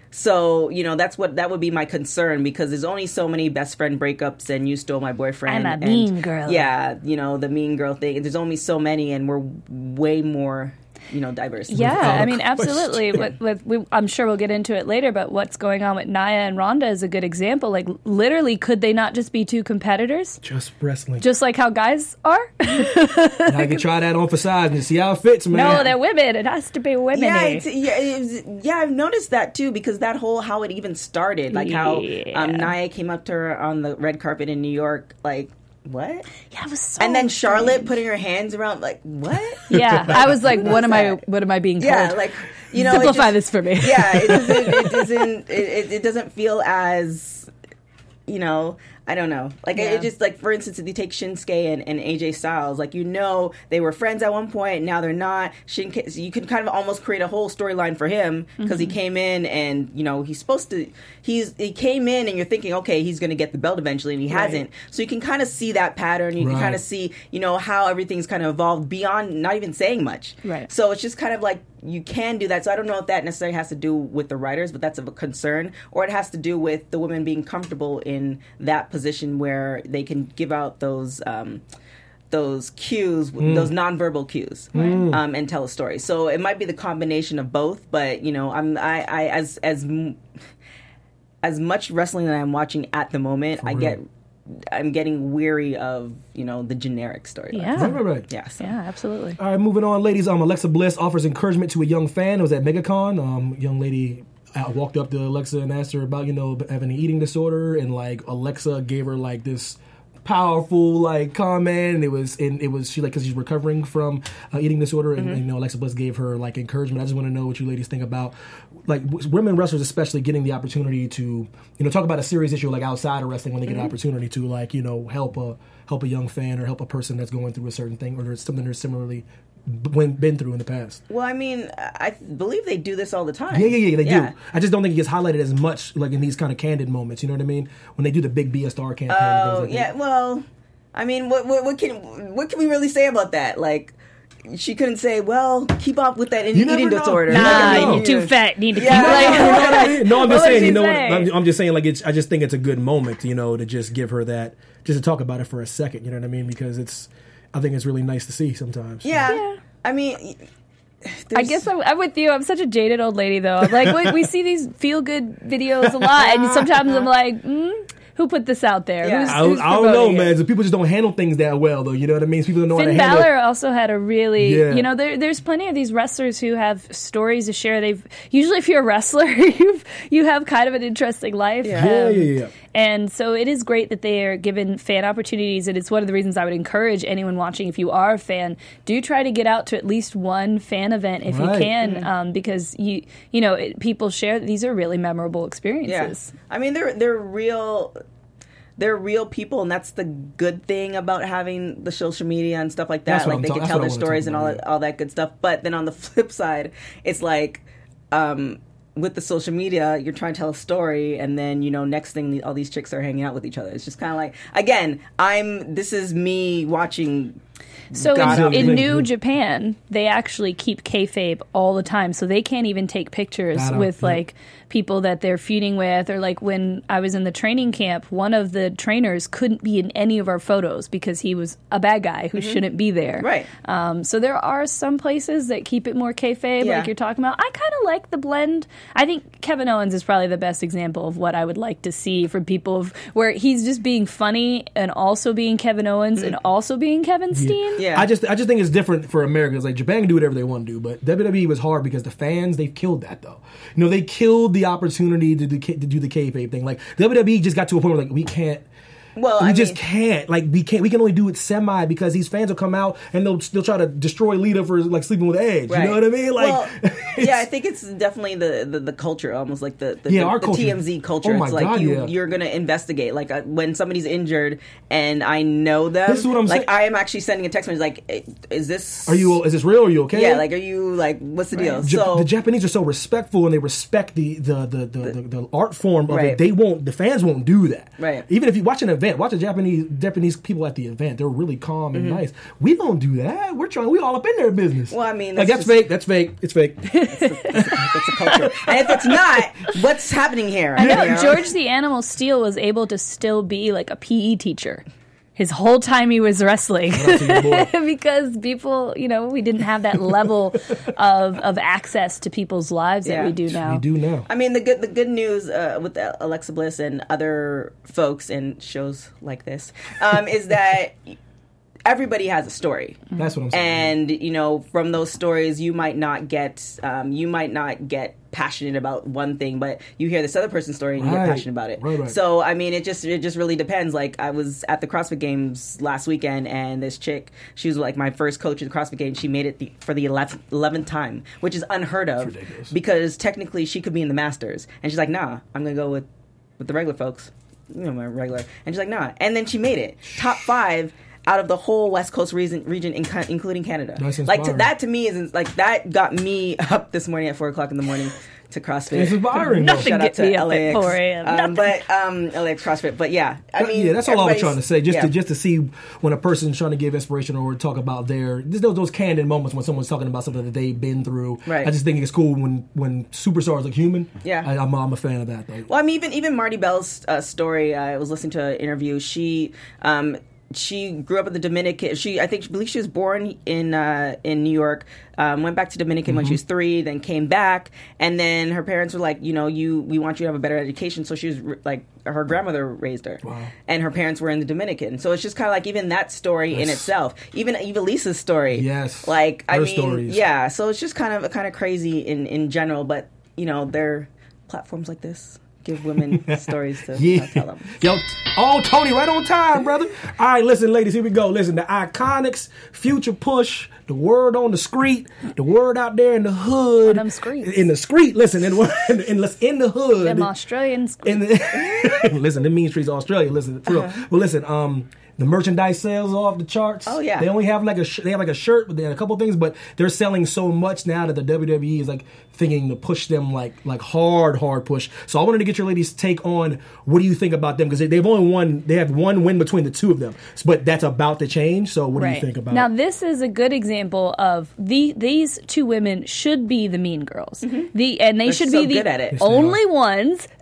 So you know that's what that would be my concern because there's only so many best friend breakups and you stole my boyfriend. I'm a and, mean girl. Yeah, you know the mean girl thing. There's only so many, and we're way more you know diverse. Yeah, Without I a mean, absolutely. question. With, with, we, I'm sure we'll get into it later, but what's going on with Nia and Ronda is a good example. Like, literally, could they not just be two competitors? Just wrestling. Just like how guys are? I can try that on for size and see how it fits, man. No, they're women. It has to be women. Yeah, it's, yeah, it was, yeah. I've noticed that too because that whole how it even started, like how Yeah. um, Nia came up to her on the red carpet in New York, like what? Yeah, it was so And then Charlotte strange. putting her hands around, like what? Yeah, I was like, what am I? that? What am I being told? Yeah, like you know, it simplify just- this for me. Yeah, it doesn't. It doesn't. It, it, it doesn't feel as you know. I don't know. Like Yeah. it just like for instance, if you take Shinsuke and, and A J Styles, like you know they were friends at one point, now they're not. Shinsuke, so you can kind of almost create a whole storyline for him because Mm-hmm. he came in and you know he's supposed to. He's he came in and you're thinking, okay, he's going to get the belt eventually, and he hasn't. So you can kind of see that pattern. You Right. can kind of see you know how everything's kind of evolved beyond not even saying much. Right. So it's just kind of like you can do that. So I don't know if that necessarily has to do with the writers, but that's of a concern, or it has to do with the women being comfortable in that position where they can give out those um, those cues, those nonverbal cues, um, and tell a story. So it might be the combination of both. But you know, I'm I, I as as m- as much wrestling that I'm watching at the moment, I real. get I'm getting weary of you know the generic story. Yeah. Right, right, right. Yeah. So. Yeah, absolutely. All right, moving on, ladies. Um, Alexa Bliss offers encouragement to a young fan. It was at MegaCon. Um, young lady uh, walked up to Alexa and asked her about, you know, having an eating disorder, and like Alexa gave her like this powerful like comment, and it was and it was she like because she's recovering from uh, eating disorder, and, and you know Alexa Bliss gave her like encouragement. I just want to know what you ladies think about like w- women wrestlers, especially getting the opportunity to you know talk about a serious issue like outside of wrestling when they get an opportunity to like you know help a help a young fan or help a person that's going through a certain thing or there's something they're similarly b- when, been through in the past. Well, I mean, I believe they do this all the time. Yeah, yeah, yeah, they Yeah. do. I just don't think it gets highlighted as much like in these kind of candid moments. You know what I mean? When they do the big B S R campaign. and Oh, things like yeah. that. Well, I mean, what, what what can what can we really say about that? Like, she couldn't say, "Well, keep up with that You never eating know. disorder." You Nah, never know. you're too fat. Need to Yeah. keep Yeah. like. You know what I mean? No, I'm just What saying. would You you know, what, say? I'm, I'm just saying. Like, it's. I just think it's a good moment. You know, to just give her that, just to talk about it for a second. You know what I mean? Because it's. I think it's really nice to see sometimes. Yeah. Yeah. I mean, I there's- guess I'm, I'm with you. I'm such a jaded old lady, though. Like we, we see these feel good videos a lot, and sometimes I'm like, mm, who put this out there? Yeah. Who's, I, who's I don't know, promoting man. it? So people just don't handle things that well, though. You know what I mean? People don't know Finn how to handle Balor it. also had a really, Yeah. you know, there, there's plenty of these wrestlers who have stories to share. They've usually, if you're a wrestler, you've you have kind of an interesting life. Yeah. Yeah, Um, yeah, yeah. And so it is great that they are given fan opportunities, and it's one of the reasons I would encourage anyone watching, if you are a fan, do try to get out to at least one fan event if Right. you can, um, because you you know it, people share these are really memorable experiences. Yeah. I mean, they're they're real. They're real people, and that's the good thing about having the social media and stuff like that. That's what Like I'm they ta- can that's tell what I their wanna stories talk and all about, that, yeah. all that good stuff. But then on the flip side, it's like um, with the social media, you're trying to tell a story, and then you know, next thing, all these chicks are hanging out with each other. It's just kind of like, again, I'm. This is me watching. So God in, awful. in New Japan, they actually keep kayfabe all the time, so they can't even take pictures That, uh, with yeah. like people that they're feuding with, or like when I was in the training camp, one of the trainers couldn't be in any of our photos because he was a bad guy who shouldn't be there. Right. Um, so there are some places that keep it more kayfabe, Yeah. like you're talking about. I kind of like the blend. I think Kevin Owens is probably the best example of what I would like to see from people, of, where he's just being funny and also being Kevin Owens and also being Kevin Steen. Yeah. I just I just think it's different for Americans. Like Japan can do whatever they want to do, but W W E was hard because the fans, they've killed that though. You know, they killed the opportunity to do, to do the kayfabe thing. Like W W E just got to a point where like we can't. Well, we I just mean- can't. Like we can't. We can only do it semi because these fans will come out and they'll they'll try to destroy Lita for like sleeping with Edge. Right. You know what I mean? Like, well, it's- yeah, I think it's definitely the, the, the culture, almost like the the, Yeah, the, our the culture. T M Z culture. Oh my it's like God, you yeah. you're gonna investigate. Like uh, when somebody's injured and I know them. This is what I'm like saying. I am actually sending a text message like, "Eh, is this? Are you? Is this real? Are you okay? Yeah, like are you like what's the deal? Ja- So the Japanese are so respectful and they respect the the the, the, the, the art form of Right. it. They won't. The fans won't do that. Right. Even if you watch an event, watch a Japanese Japanese people at the event. They're really calm and nice. We don't do that. We're trying. We all up in their business. Well, I mean, like that's that's just- fake. That's fake. It's fake. that's a culture. And if it's not, what's happening here? I know You know? George the Animal Steel was able to still be like a P E teacher his whole time he was wrestling Shout out to your boy. because people, you know, we didn't have that level of of access to people's lives Yeah. that we do now. We do now. I mean, the good the good news uh, with Alexa Bliss and other folks and shows like this um, is that everybody has a story. That's what I'm saying. And you know, from those stories, you might not get um, you might not get passionate about one thing, but you hear this other person's story and you Right. get passionate about it. Right, right. So I mean, it just it just really depends. Like I was at the CrossFit Games last weekend, and this chick, she was like my first coach at the CrossFit Games. She made it the, for the eleventh, eleventh time, which is unheard of ridiculous. because technically she could be in the Masters, and she's like, nah, I'm gonna go with with the regular folks. You know, my regular. And she's like, nah. And then she made it top five out of the whole West Coast region, region inc- including Canada. That's like to, inspiring. that to me is like that got me up this morning at four o'clock in the morning to CrossFit. It's inspiring. though. Nothing Shout out gets to me up L A X. at four a.m. Um, Nothing. but um, L A X CrossFit. But yeah, I mean, yeah, that's all I was everybody's- trying to say. Just yeah. to just to see when a person's trying to give inspiration or talk about their those those candid moments when someone's talking about something that they've been through. Right. I just think it's cool when when superstars look human. Yeah. I, I'm I'm a fan of that. Though. Well, I mean, even even Marty Bell's uh, story. Uh, I was listening to an interview. She um, she grew up in the Dominican. She I think I believe she was born in uh, in New York. Um, went back to Dominican Mm-hmm. when she was three. Then came back, and then her parents were like, you know, you we want you to have a better education. So she was like, her grandmother raised her, Wow. and her parents were in the Dominican. So it's just kind of like even that story in Yes. itself. Even Eva Lisa's story. Yes. Like I Her mean, stories. yeah. So it's just kind of kind of crazy in in general. But you know, there are platforms like this give women stories to Yeah. uh, tell them. Yo, oh, Tony, right on time, brother. All right, listen, ladies, here we go. Listen, the Iconics, Future Push, the word on the street, the word out there in the hood. On them streets. In the street, listen, in, in, in, in the hood. Them Australians. In the, listen, the mean streets of Australia. Listen, for real. Well, listen, um, the merchandise sales are off the charts. Oh, yeah. They only have like a sh- they have like a shirt, but they have a couple things, but they're selling so much now that the W W E is like thinking to push them like like hard, hard push. So I wanted to get your ladies' take on what do you think about them because they, they've only won they have one win between the two of them, but that's about to change. So what do you think about now it? this is a good example of the these two women should be the mean girls. The and they They're should so be the good at it. Yes, they only ones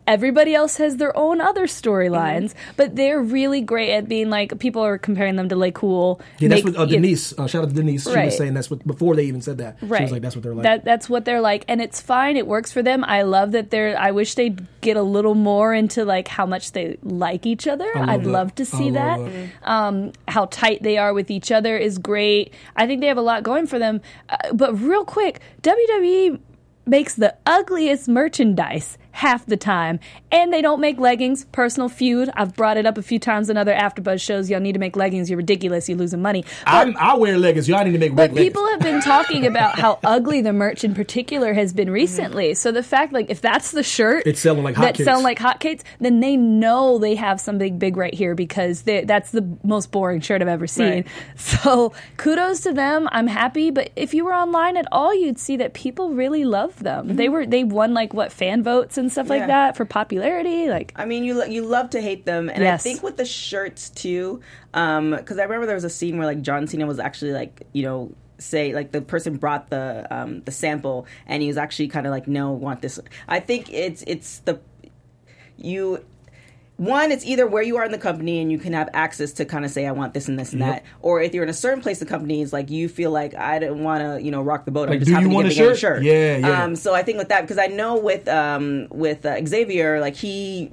Everybody else has their own other storylines, mm-hmm. but they're really great at being like, people are comparing them to Lay Cool. Yeah, that's what uh, Denise, uh, shout out to Denise, she right. was saying that's what, before they even said that. Right. She was like, that's what they're like. That, that's what they're like, and it's fine, it works for them. I love that they're, I wish they'd get a little more into like how much they like each other. love I'd that. love to see I that. love that. Um, how tight they are with each other is great. I think they have a lot going for them. Uh, but real quick, W W E makes the ugliest merchandise half the time, and they don't make leggings. Personal feud. I've brought it up a few times in other AfterBuzz shows. Y'all need to make leggings. You're ridiculous. You're losing money. I'm, I wear leggings. Y'all need to make But leggings. people have been talking about how ugly the merch in particular has been recently. Mm-hmm. So the fact, like, if that's the shirt it's selling like that's hotcakes. selling like hotcakes, then they know they have something big right here because they, that's the most boring shirt I've ever seen. Right. So kudos to them. I'm happy. But if you were online at all, you'd see that people really love them. Mm-hmm. They were they won like what fan votes and stuff Yeah. like that for popularity. Like, I mean, you lo- you love to hate them, and Yes. I think with the shirts too, because I remember there was a scene where like John Cena was actually like, you know, say like the person brought the um, the sample, and he was actually kind of like, no, want this. I think it's it's the you. One, it's either where you are in the company and you can have access to kind of say, I want this and this and Yep. that. Or if you're in a certain place, the company is like, you feel like, I don't want to, you know, rock the boat. Like, I'm just do you happy to want give a the game shirt? shirt. Yeah, yeah. Um, so I think with that, because I know with um, with uh, Xavier, like he...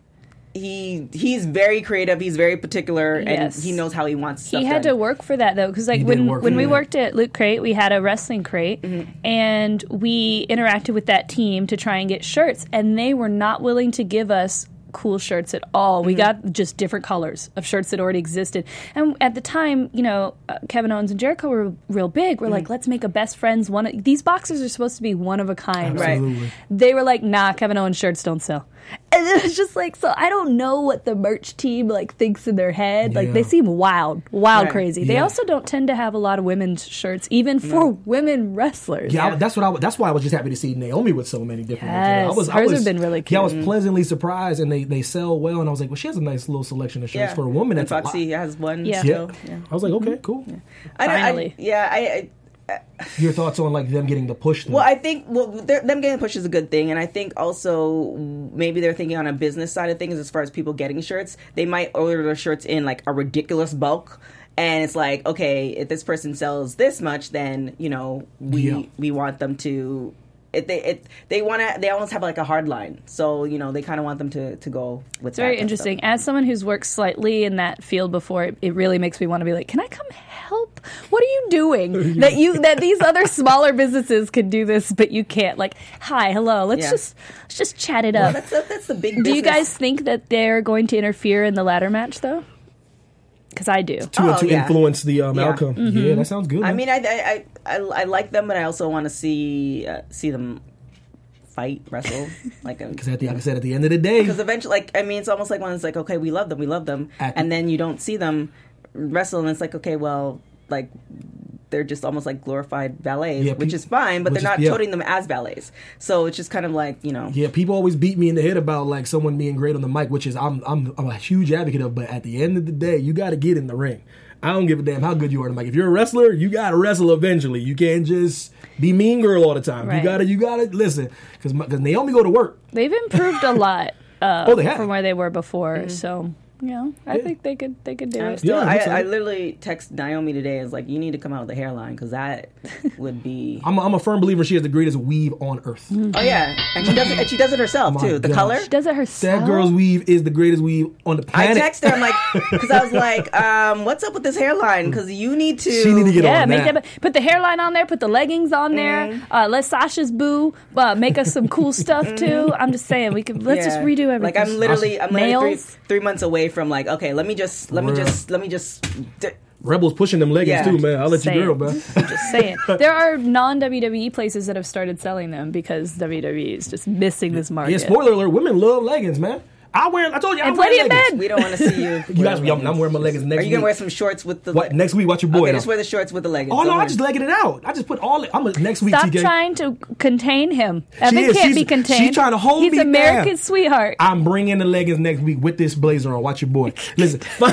He he's very creative. He's very particular, Yes. and he knows how he wants stuff he had done. to work for that though, because like He did when work when for we that. worked at Loot Crate, we had a wrestling crate, Mm-hmm. and we interacted with that team to try and get shirts, and they were not willing to give us cool shirts at all. We got just different colors of shirts that already existed. And at the time, you know, uh, Kevin Owens and Jericho were real big. We're like, let's make a best friends one. Of, these boxes are supposed to be one of a kind, Absolutely. right? They were like, nah, Kevin Owens shirts don't sell. And it was just like, so I don't know what the merch team like thinks in their head. Like Yeah. they seem wild, wild Right. crazy. They Yeah. also don't tend to have a lot of women's shirts, even for women wrestlers. Yeah, I- that's what I. That's why I was just happy to see Naomi with so many different. Yes, ones. I was, I hers was, have been really Yeah, I was cute. pleasantly surprised, and they, they sell well. And I was like, well, she has a nice little selection of shirts Yeah. for a woman. And That's a lot. Foxy has one. Yeah. Still. Yeah. Yeah. I was like, okay, cool. I, don't- I, Finally. yeah. I, I Your thoughts on like them getting the push? Then? Well, I think well, they're- them getting pushed is a good thing, and I think also maybe they're thinking on a business side of things as far as people getting shirts. They might order their shirts in like a ridiculous bulk, and it's like, okay, if this person sells this much, then you know we Yeah. we want them to. It, they it, they want to they almost have like a hard line, so you know they kind of want them to, to go with. It's very interesting. As someone who's worked slightly in that field before, it, it really makes me want to be like, can I come help? What are you doing that you that these other smaller businesses can do this, but you can't? Like, hi, hello, let's Yeah. just let's just chat it up. That's the, that's the big. Do you business. guys think that they're going to interfere in the ladder match though? Because I do. to, Oh, to yeah. influence the um, Yeah. outcome. Yeah, that sounds good. I man. mean, I I, I, I, I like them, but I also want to see uh, see them fight, wrestle, like a, Because at the, like I said, at the end of the day, because eventually, like, I mean, it's almost like when it's like, okay, we love them, we love them, At- and then you don't see them wrestle, and it's like, okay, well, like, they're just almost like glorified ballets, Yeah, which pe- is fine, but which they're is- not yeah. toting them as ballets. So it's just kind of like, you know, yeah, people always beat me in the head about like someone being great on the mic, which is I'm I'm I'm a huge advocate of. But at the end of the day, you got to get in the ring. I don't give a damn how good you are on the mic. If you're a wrestler, you got to wrestle eventually. You can't just be mean girl all the time. Right. You gotta you gotta listen because because Naomi go to work. They've improved a lot uh, Oh, they have. from where they were before. So, you know, I think they could they could do I'm it. still, Yeah, I, I'm sorry. I literally text Naomi today. It's like, you need to come out with a hairline because that would be. I'm a, I'm a firm believer she has the greatest weave on earth. Oh yeah, and she does it. And she does it herself My too. The gosh. color. She does it herself. That girl's weave is the greatest weave on the I planet. text her. I'm like, because I was like, um, "What's up with this hairline? Because you need to." She need to get Yeah, on make that. that. Put the hairline on there. Put the leggings on there. Mm-hmm. Uh, let Sasha's boo uh, make us some cool stuff too. I'm just saying we could. Let's just Yeah. redo everything. Like I'm literally, I'm literally Nails. three, three months away from like, okay, let me just, let me Real. just, let me just. D- Rebels pushing them leggings Yeah. too, man. I'll let Say you girl, it. man. Just saying. There are non W W E places that have started selling them because W W E is just missing this market. Yeah, spoiler alert: women love leggings, man. I wear. I told you, I And wear plenty of leggings. men. we don't want to see you. You guys, I'm, I'm wearing my leggings next Are you week. gonna wear some shorts with the? What next week? Watch your boy. Okay, now. just wear the shorts with the leggings. Oh no, Don't I worry. just legged it out. I just put all. I'm a, next week. Stop T K. trying to contain him. Evan is. can't She's- be contained. she's trying to hold He's me America's down. sweetheart. I'm bringing the leggings next week with this blazer on. Watch your boy. Listen,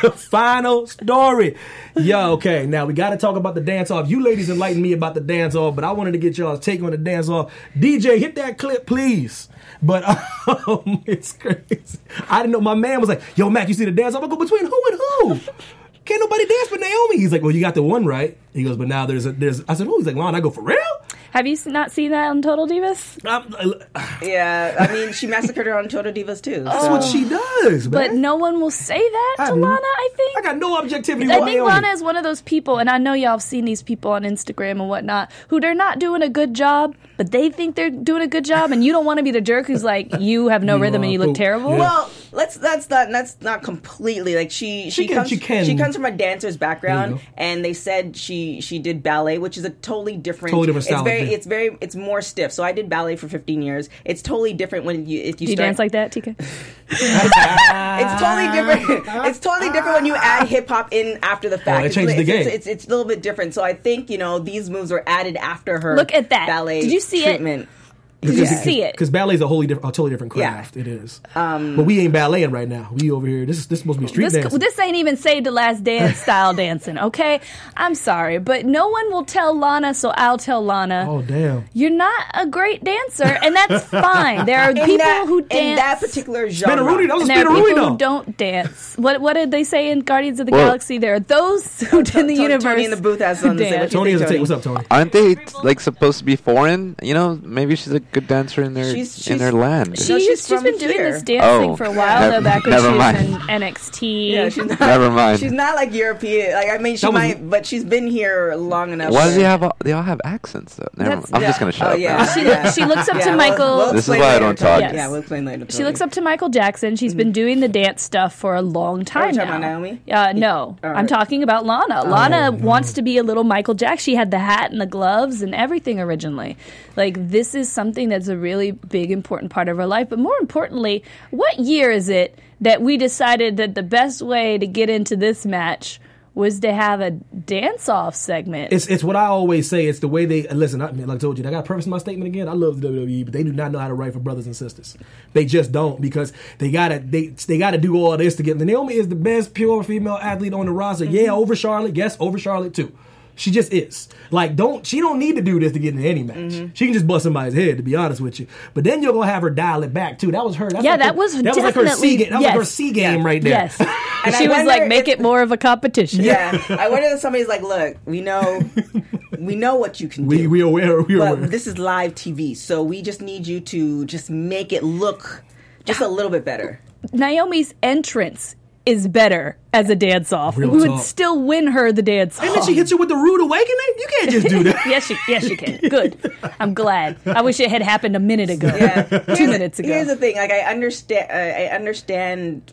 Final story. Yo, okay. Now we got to talk about the dance off. You ladies enlightened me about the dance off, but I wanted to get y'all's take on the dance off. D J, hit that clip, please. But um, it's crazy. I didn't know. My man was like, "Yo, Mac, you see the dance off?" I go, "Between who and who? Can't nobody dance but Naomi." He's like, "Well, you got the one right." He goes, "But now there's a there's." I said, "Who?" He's like, "Lon." I go, "For real?" Have you not seen that on Total Divas? I'm, Yeah, I mean, she massacred her on Total Divas too. that's so. what she does, man. But no one will say that I to kn- Lana, I think. I got no objectivity. I with think Naomi. Lana is one of those people, and I know y'all have seen these people on Instagram and whatnot, who they're not doing a good job, but they think they're doing a good job, and you don't want to be the jerk who's like, you have no You rhythm and are you look cool. terrible. Yeah. Well, let's that's not that's not completely like she she, She can- comes she can- comes from a dancer's There background, you go. and they said she she did ballet, which is a totally different Totally different style It's of very dance. it's very it's more stiff. So I did ballet for fifteen years. It's totally different when you if you, Do you start dance like that, T K? It's totally different. It's totally different when you add hip hop in after the fact. it It's changes li- the it's, game. It's, it's, it's a little bit different. So I think you know these moves were added after her. Look at that. ballet. Did you see it? treatment. Did you see it? Because ballet's a wholly different, a totally different Yeah. craft. It is. Um, but we ain't balleting right now. We over here. This is this supposed to be street This, dancing. this ain't even Save the Last Dance style dancing, okay? I'm sorry, but no one will tell Lana, so I'll tell Lana. Oh damn! You're not a great dancer, and that's fine. There are In people that, who in dance. that particular genre. Spinaroonie, that was and a there are Spinaroonie people though. who don't dance. What what did they say in Guardians of the Well- Galaxy? There are those who in the Tony- universe. Tony in the booth has something to say. dance. What you Tony has a think, take. Tony? What's up, Tony? Aren't they like supposed to be foreign? You know, maybe she's a good dancer in their She's- in their she's- land. She, No, she's she's from been doing here. this dancing Oh, for a while, nev- though, back when never she was mind. in N X T. Yeah, she's not. Never mind. She's not like European. Like I mean, she That was- might, but she's been here long enough. Why do to- they have? All, they all have accents though. Never That's- mind. I'm just yeah. gonna shut Oh, up. yeah. now. She, Yeah. she looks up Yeah, to we'll- Michael. we'll This is explain why I later, don't Tony. talk. Yes. Yeah, we'll explain later. She looks up to Michael Jackson. She's been doing the dance stuff for a long time talking now. about Naomi? Uh, no, All I'm right. talking about Lana. Lana wants to be a little Michael Jackson. She had the hat and the gloves and everything originally. Like, this is something that's a really big, important part of her life. But more importantly, what year is it that we decided that the best way to get into this match was to have a dance-off segment? It's it's what I always say. It's the way they listen. I mean, like I told you, I got to preface my statement again. I love the W W E, but they do not know how to write for brothers and sisters. They just don't, because they gotta they they gotta do all this to get. Naomi is the best pure female athlete on the roster. Yeah, over Charlotte. Yes, over Charlotte too. She just is. Like, don't she don't need to do this to get into any match. Mm-hmm. She can just bust somebody's head, to be honest with you. But then you're gonna have her dial it back too. That was her. That's Yeah, like that her, was that was like her definitely- C game. That was like her yes. C game Yeah. right there. Yes. And she I was wonder like, make if- it more of a competition. Yeah, I wonder if somebody's like, "Look, we know, we know what you can do. we we aware. We but aware. this is live T V, so we just need you to just make it look just a little bit better." Naomi's entrance is better as a dance-off. Real We would talk. still win her the dance-off. And then she hits you with the rude awakening. You can't just do that. Yes, she, yes, she can. Good. I'm glad. I wish it had happened a minute ago. Yeah, Two minutes ago. Here's the thing: like, I understand, uh, I understand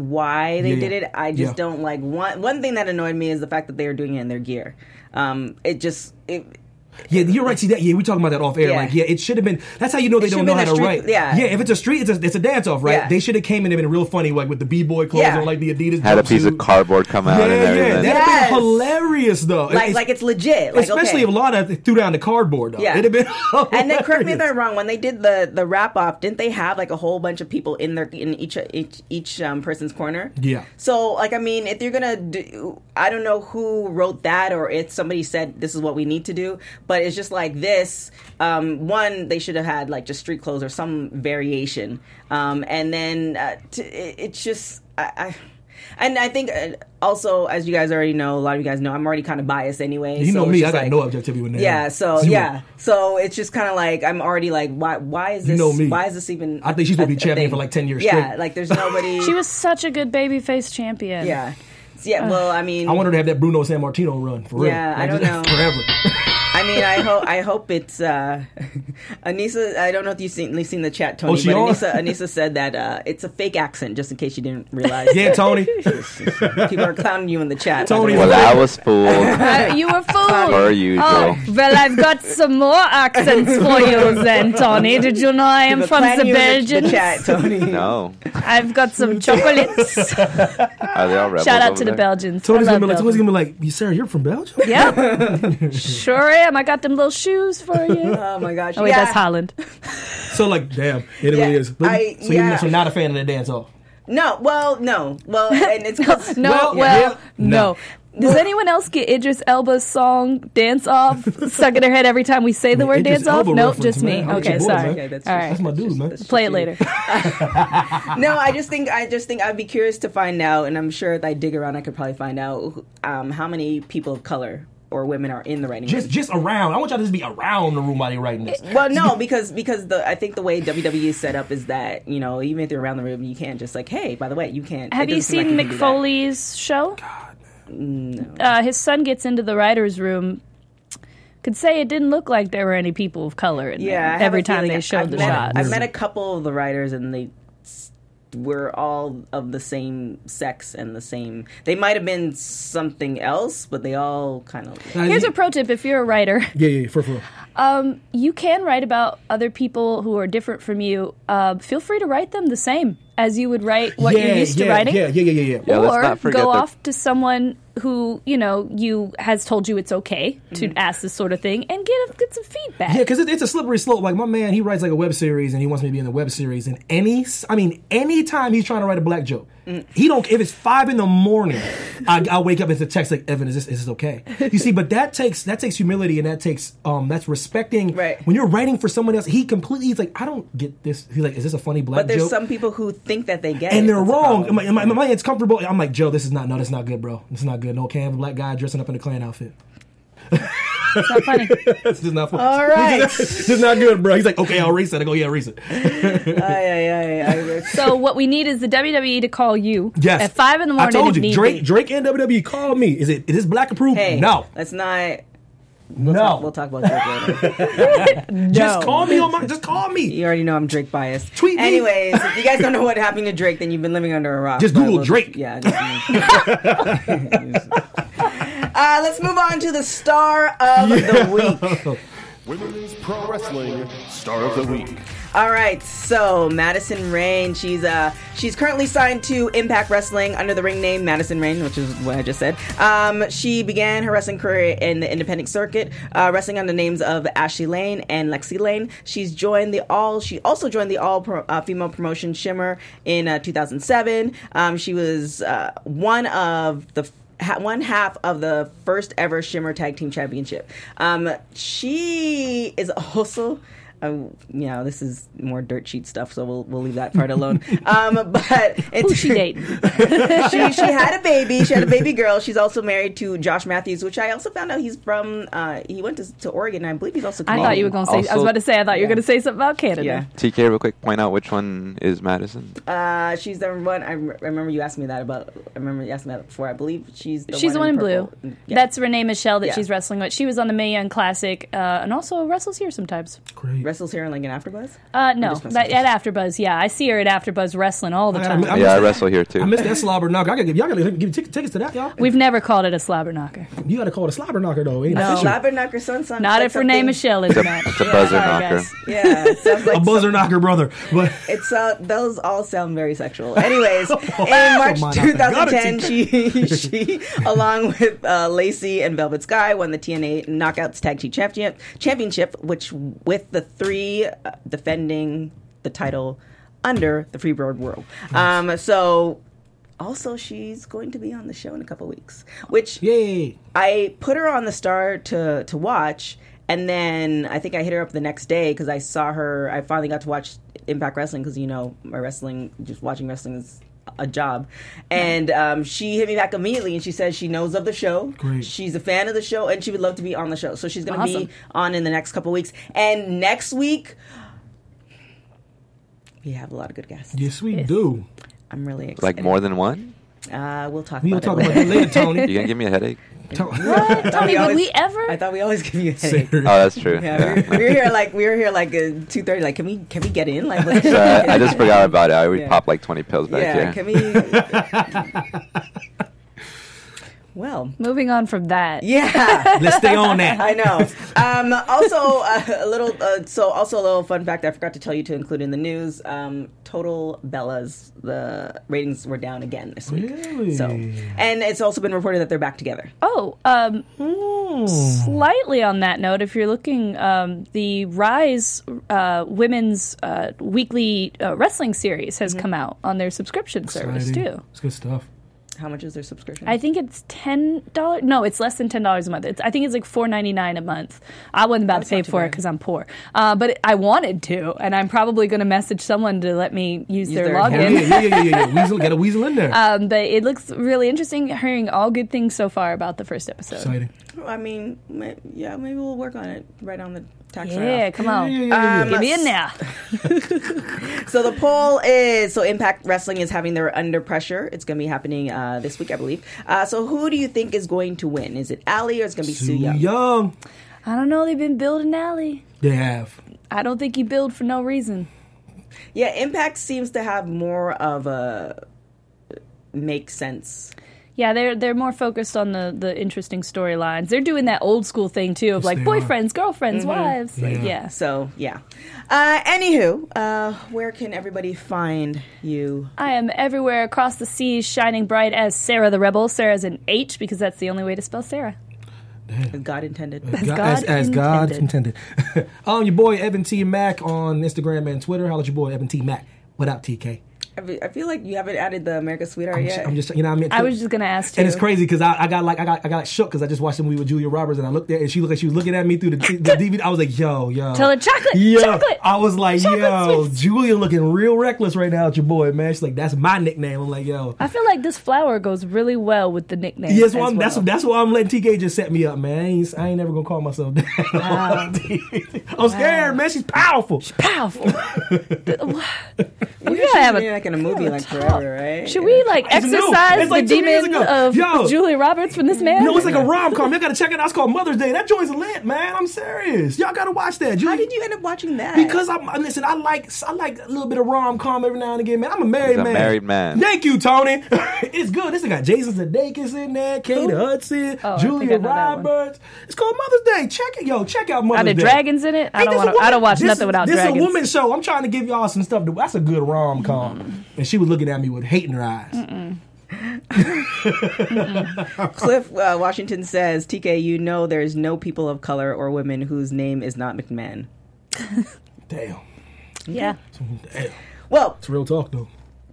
why they Yeah. did it. I just Yeah. don't like one. One thing that annoyed me is the fact that they were doing it in their gear. Um, it just it. Yeah, you're right. See that? Yeah, we talking about that off air. Yeah. Like, yeah, it should have been. That's how you know they It don't should've know been how a to street- write. yeah. yeah. If it's a street, it's a, it's a dance off, right? Yeah. They should have came in in a real funny, like with the b boy clothes Yeah. on, like the Adidas. Had a piece of jumpsuit. cardboard come out Yeah, and yeah, everything. that'd Yes. have been hilarious though. Like, It's- like it's legit. Like, especially okay. if Lana threw down the cardboard though. Yeah. It'd have been And then correct me if hilarious. I'm wrong. When they did the the wrap off, didn't they have like a whole bunch of people in their in each each each um, person's corner? Yeah. So like, I mean, if you're gonna do, I don't know who wrote that or if somebody said this is what we need to do, but it's just like this. Um, one, they should have had like just street clothes or some variation. Um, and then uh, t- it, it's just I. I And I think uh, also, as you guys already know, a lot of you guys know, I'm already kind of biased anyway. You so know it's me, I just got like- no objectivity with that. Yeah, so Zero. yeah, so it's just kind of like I'm already like, why? Why is You this? know me. Why is this even? I think she's gonna a- be a champion thing? for like ten years Yeah, straight. like there's nobody. She was such a good babyface champion. Yeah, yeah. Well, I mean, I want her to have that Bruno San Martino run for real. Yeah, I Like, don't just know. forever. I mean, I hope I hope it's uh, Anissa. I don't know if you've seen, you've seen the chat, Tony, Oh, she but on? Anissa, Anissa said that uh, it's a fake accent, just in case you didn't realize. Yeah, Tony. People are clowning you in the chat. by the Tony, way. Well, I was fooled. Uh, you were fooled. Per usual. Oh, well, I've got some more accents for you then, Tony. Did you know I am People from clown the you in Belgians? The chat, Tony. No. I've got some chocolates. Are they all rebels Shout out over to the there? Belgians. Tony's I gonna love be like, Tony's Belgium. gonna be like, "You, Sarah, you're from Belgium." Yeah, sure am. I got them little shoes for you. Oh my gosh. Oh wait, yeah. that's Holland. So like, damn, it Yeah, really is. But- I- so yeah. you're so not a fan of the dance off. No, well, no. Well, and it's 'cause- No, Well, well, yeah, no. Does anyone else get Idris Elba's song "Dance Off" stuck in their head every time we say the Man, word Idris "dance off"? Elba Nope, reference, just me. man. How Okay, about your boy, sorry. man? Okay, that's All just- right, That's my dude, man. that's play it just later. No, I just think I just think I'd be curious to find out, and I'm sure if I dig around, I could probably find out um, how many people of color or women are in the writing room. Just, just around. I want y'all to just be around the room while you're writing this. Well, no, because because the I think the way W W E is set up is that, you know, even if you're around the room, you can't just like, hey, by the way, you can't. Have it you doesn't seem seen like Mick can do that. Foley's show? Uh, his son gets into the writer's room. Could say it didn't look like there were any people of color in Yeah, there I have every a time feeling they I- showed I've the met, shots. I've met a couple of the writers, and they s- were all of the same sex and the same. They might have been something else, but they all kind of. Here's a pro tip: if you're a writer, Yeah, yeah, for real. um, you can write about other people who are different from you. Uh, feel free to write them the same as you would write what yeah, you're used yeah, to writing. Yeah, yeah, yeah, yeah, yeah. Yeah, let's or not forget go that- off to someone who you know you has told you it's okay to Mm-hmm. ask this sort of thing and get get some feedback. Yeah, because it, it's a slippery slope. Like my man, he writes like a web series, and he wants me to be in the web series. And any, I mean, anytime he's trying to write a black joke, Mm. he don't. If it's five in the morning, I, I wake up and it's a text like, "Evan, is this is this okay?" You see, but that takes that takes humility, and that takes um that's respecting. Right. When you're writing for someone else, he completely he's like, "I don't get this." He's like, "Is this a funny black But there's joke?" some people who think that they get it. and they're That's the wrong. problem. And my, and my, my it's comfortable. I'm like, Joe, this is not. No, that's not good, bro. This is not good. No, can't have a black guy dressing up in a Klan outfit. It's not funny. This is not. All right. this is not good, bro. He's like, okay, I'll erase it. I go, yeah, erase it. Ay, ay, ay, ay. So what we need is the W W E to call you Yes. at five in the morning. I told if you, need Drake, be. Drake and W W E called me. Is it? Is this black approved? Hey, no, let's not. We'll no. talk, we'll talk about Drake later. Just call me on my. Just call me. You already know I'm Drake biased. Tweet me. Anyways, if you guys don't know what happened to Drake, then you've been living under a rock. Just But Google we'll- Drake. Yeah. Just, uh, let's move on to the star of the week. Women's Pro Wrestling Star of the Week. All right, so Madison Rayne, she's uh she's currently signed to Impact Wrestling under the ring name Madison Rayne, which is what I just said. Um, she began her wrestling career in the independent circuit, uh, wrestling under the names of Ashley Lane and Lexi Lane. She's joined the all. She also joined the all pro, uh, female promotion Shimmer in uh, two thousand seven. Um, she was uh, one of the. Ha- one half of the first ever Shimmer Tag Team Championship. Um, she is also, um, you know, this is more dirt sheet stuff, so we'll we'll leave that part alone. Um, but Who's she dating? she she had a baby. She had a baby girl. She's also married to Josh Matthews, which I also found out he's from. Uh, he went to, to Oregon. And I believe he's also. I Canadian. thought you were going to say. I was Also- about to say. I thought you were Yeah. going to say something about Canada. Yeah. T K, real quick, point out which one is Madison. Uh, she's the one. I, re- I remember you asked me that about. I remember you asked me that before. I believe she's. The She's the one in blue. purple. Yeah. That's Renee Michelle that Yeah. she's wrestling with. She was on the Mae Young Classic uh, and also wrestles here sometimes. Great. wrestles here in like an AfterBuzz. Uh, no, just messing that, with at AfterBuzz, yeah. I see her at AfterBuzz wrestling all the I- I- time. I- Yeah, I missed wrestle here too. I missed that slobber knocker. I gotta give y'all gotta give tickets, tickets to that, y'all. We've never called it a slobber knocker. You gotta call it a slobber knocker though. Ain't No. official. Slapper knocker, son, son. Not like if Renee something- Michelle is It's a, match. it's a buzzer Sorry, knocker. guys. Yeah, it sounds like a buzzer some- knocker, brother. But It's uh, those all sound very sexual. Anyways, in Come March on, twenty ten, I she she along with uh, Lacey and Velvet Sky won the T N A Knockouts Tag Team Champion, Championship, which with the three uh, defending the title under the Freebird World. Um, so. Also, she's going to be on the show in a couple weeks, which yay. I put her on the star to to watch, and then I think I hit her up the next day because I saw her. I finally got to watch Impact Wrestling because you know my wrestling, just watching wrestling is a job, and um, she hit me back immediately and she says she knows of the show. Great. She's a fan of the show and she would love to be on the show. So she's going to Awesome. be on in the next couple weeks, and next week we have a lot of good guests. Yes, we Yes. do. I'm really excited. Like more than one? Uh, we'll talk We'll about talk it about later. that later, Tony. You gonna give me a headache? Talk- What? Tony, would always- we ever? I thought we always give you a headache. Oh, that's true. Yeah, we, were, we were here like we were here like uh, two thirty. Like, can we can we get in? Like, what's So I, I just forgot about it. I would Yeah. pop like twenty pills back yeah, here. can we? Well, Moving on from that. yeah. Let's stay on that. I know. Um, also, uh, a little. Uh, so, also a little fun fact I forgot to tell you to include in the news. Um, total Bellas, the ratings were down again this week. Really? So, and it's also been reported that they're back together. Oh, um, Hmm. slightly on that note, if you're looking, um, the Rise uh, women's uh, weekly uh, wrestling series has come out on their subscription service Exciting. too. It's good stuff. How much is their subscription? I think it's ten dollars. No, it's less than ten dollars a month. It's, I think it's like four ninety nine a month. I wasn't about That's to pay not too for it bad. because I'm poor, uh, but it, I wanted to, and I'm probably going to message someone to let me use, Use their, their Oh, login. yeah, yeah, yeah, yeah, yeah. Weasel, got a weasel in there. Um, but it looks really interesting. Hearing all good things so far about the first episode. Exciting. I mean, ma- yeah, maybe we'll work on it right on the tax Yeah, write-off. come on, Yeah, yeah, yeah, yeah. get me in there. So the poll is, so Impact Wrestling is having their Under Pressure. It's going to be happening uh, this week, I believe. Uh, so who do you think is going to win? Is it Allie or is it going to be Sue Too Young? young. I don't know. They've been building Alley. They have. I don't think you build for no reason. Yeah, Impact seems to have more of a make sense. Yeah, they're they're more focused on the, the interesting storylines. They're doing that old school thing too of Yes, like they boyfriends, girlfriends, wives. Like, Yeah. yeah. So, yeah. Uh, anywho, uh, where can everybody find you? I am everywhere across the seas, shining bright as Sarah the Rebel. Sarah's an H because that's the only way to spell Sarah. As God intended. As God- God as, as God intended. intended. um, your boy Evan T Mac on Instagram and Twitter. Holla at your boy Evan T Mac. What up, T K? I fe- I feel like you haven't added the America's Sweetheart I'm yet. just, I'm just, you know, what I mean, I was just gonna ask too. and it's crazy because I, I got like I got I got shook because I just watched the movie with Julia Roberts and I looked at her and she looked like she was looking at me through the, the D V D. I was like, yo, yo, Tell her chocolate, yo. chocolate. I was like, Chocolate yo, sweets. Julia looking real reckless right now at your boy, man. She's like, that's my nickname. I'm like, yo. I feel like this flower goes really well with the nickname. Yes, well, as I'm, that's well. that's why I'm letting T K just set me up, man. I ain't, I ain't never gonna call myself that. Wow. I'm scared, man. She's powerful. powerful. The- You we guys gotta have should be a like in a movie like forever, right? Should we like It's new. exercise It's like the two years demon ago. of Yo. Julia Roberts from this man? No, it's like a rom com. Y'all gotta check it out. It's called Mother's Day. That joint's lit, man. I'm serious. Y'all gotta watch that. How Julia- did you end up watching that? Because I'm listen, I like I like a little bit of rom com every now and again, man. I'm a married He's a man. married man. Thank you, Tony. It's good. This got Jason Sudeikis in there, Kate Who? Hudson, Oh, I think I Julia know that one. Roberts. It's called Mother's Day. Check it, yo. Check out Mother's Are there Day. dragons in it? I Ain't don't this a want. I woman- don't watch this nothing is- without this dragons. This is a woman's show. I'm trying to give y'all some stuff. To, that's a good rom com. Mm. And she was looking at me with hate in her eyes. Cliff uh, Washington says, T K, you know there's no people of color or women whose name is not McMahon. Damn. Yeah, Damn. Well, It's real talk though.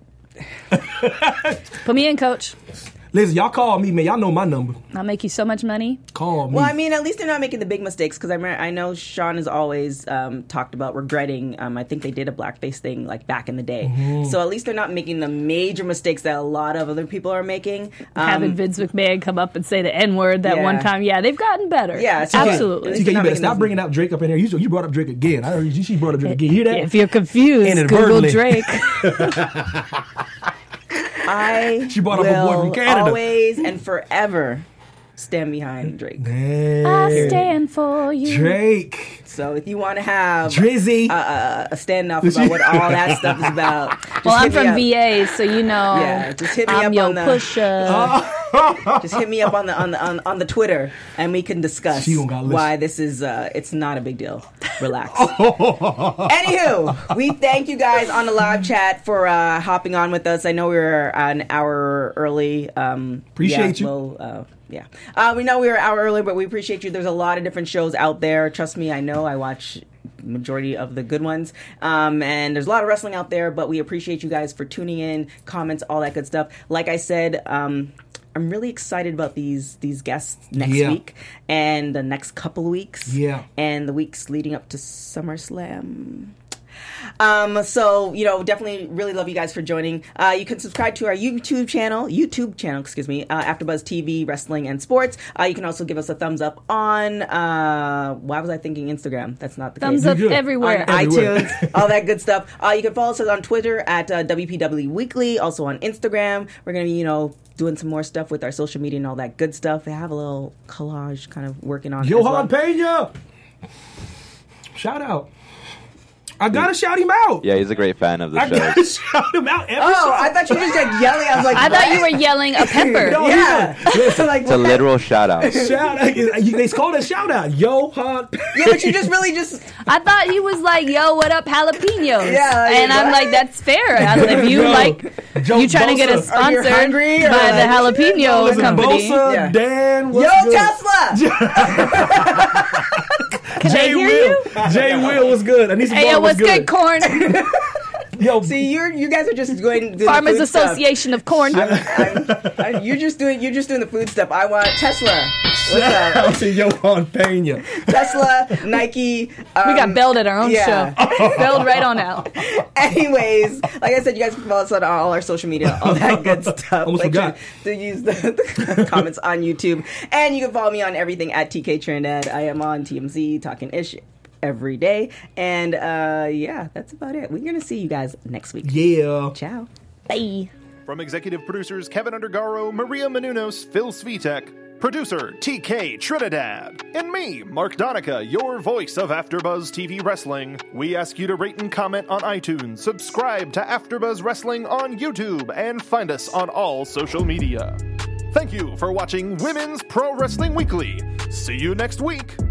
put me in, coach. Listen, y'all call me, man. Y'all know my number. I'll make you so much money. Call me. well, I mean, at least they're not making the big mistakes because I, remember- I know Sean has always um, talked about regretting. Um, I think they did a blackface thing like back in the day. Mm-hmm. So at least they're not making the major mistakes that a lot of other people are making. Um, Having Vince McMahon come up and say the N word that Yeah. one time. Yeah, they've gotten better. Yeah, it's okay. absolutely. At T least K, you not better making stop those- bringing up Drake up in here. You, you brought up Drake again. I heard you, she brought up Drake again. You hear that? If you're confused, Google Inadvertently. Drake. I She brought up a boy will from Canada. always and forever stand behind Drake. Man. I stand for you. Drake. So if you want to have Drizzy. a, a, a standoff about what all that stuff is about, just Well, I'm hit me from up. V A, so you know. Yeah, just hit me I'm up your on the- pusher. Just hit me up on the on the on, on the Twitter, and we can discuss She don't gotta listen. why this is. Uh, it's not a big deal. Relax. Anywho, we thank you guys on the live chat for uh, hopping on with us. I know we were an hour early. Um, Appreciate yeah, you. Well, uh, yeah, uh, we know we were an hour early, but we appreciate you. There's a lot of different shows out there. Trust me, I know. I watch majority of the good ones, um, and there's a lot of wrestling out there. But we appreciate you guys for tuning in, comments, all that good stuff. Like I said. Um, I'm really excited about these these guests next Yeah. week and the next couple of weeks. Yeah. And the weeks leading up to SummerSlam. Um, so, you know, definitely really love you guys for joining. Uh, you can subscribe to our YouTube channel, YouTube channel, excuse me, uh, AfterBuzz T V, Wrestling and Sports. Uh, you can also give us a thumbs up on, uh, why was I thinking Instagram? That's not the Thumbs case. up good. everywhere. On Everywhere. iTunes, all that good stuff. Uh, you can follow us on Twitter at uh, W P W Weekly, also on Instagram. We're going to be, you know, doing some more stuff with our social media and all that good stuff. I have a little collage kind of working on it as Johan well. Pena. Shout out. I gotta shout him out. Yeah, he's a great fan of the I show. gotta shout him out every Oh, show. I thought you were just like yelling. I was like, I thought you what? were yelling a pepper. No, Yeah. Listen, like, It's a what? literal shout out. shout out. They called a shout out. Johan. Yeah, but you just really just. I thought he was like, "Yo, what up, jalapenos?" Yeah, like, and I'm what? like, "That's fair." I- If you Yo, like, Joe you trying to get us Bosa. Are you sponsored hungry, by or the like- jalapeno Listen, company. Bosa, Yeah. Dan, Yo, what's good? Tesla! Can Jay I hear Will. you? Jay Will was good. I need some Hey, yo, more. what's good, corn? Yo, See, you're you guys are just going doing the Farmers food stuff. Association of Corn. I'm, I'm, you're just doing you're just doing the food stuff. I want Tesla. What's I up? see Johan Pena. Tesla, Nike. Um, We got bailed at our own yeah. show. Bailed right on out. Anyways, like I said, you guys can follow us on all our social media, all that good stuff. Almost Make forgot. sure to use the, the comments on YouTube, and you can follow me on everything at T K Trinidad. I am on T M Z talking ish every day, and uh, yeah, that's about it. We're gonna see you guys next week. Yeah. Ciao. Bye. From executive producers Kevin Undergaro, Maria Menounos, Phil Svitek, producer T K Trinidad, and me, Mark Donica, your voice of AfterBuzz T V Wrestling, we ask you to rate and comment on iTunes, subscribe to AfterBuzz Wrestling on YouTube, and find us on all social media. Thank you for watching Women's Pro Wrestling Weekly. See you next week.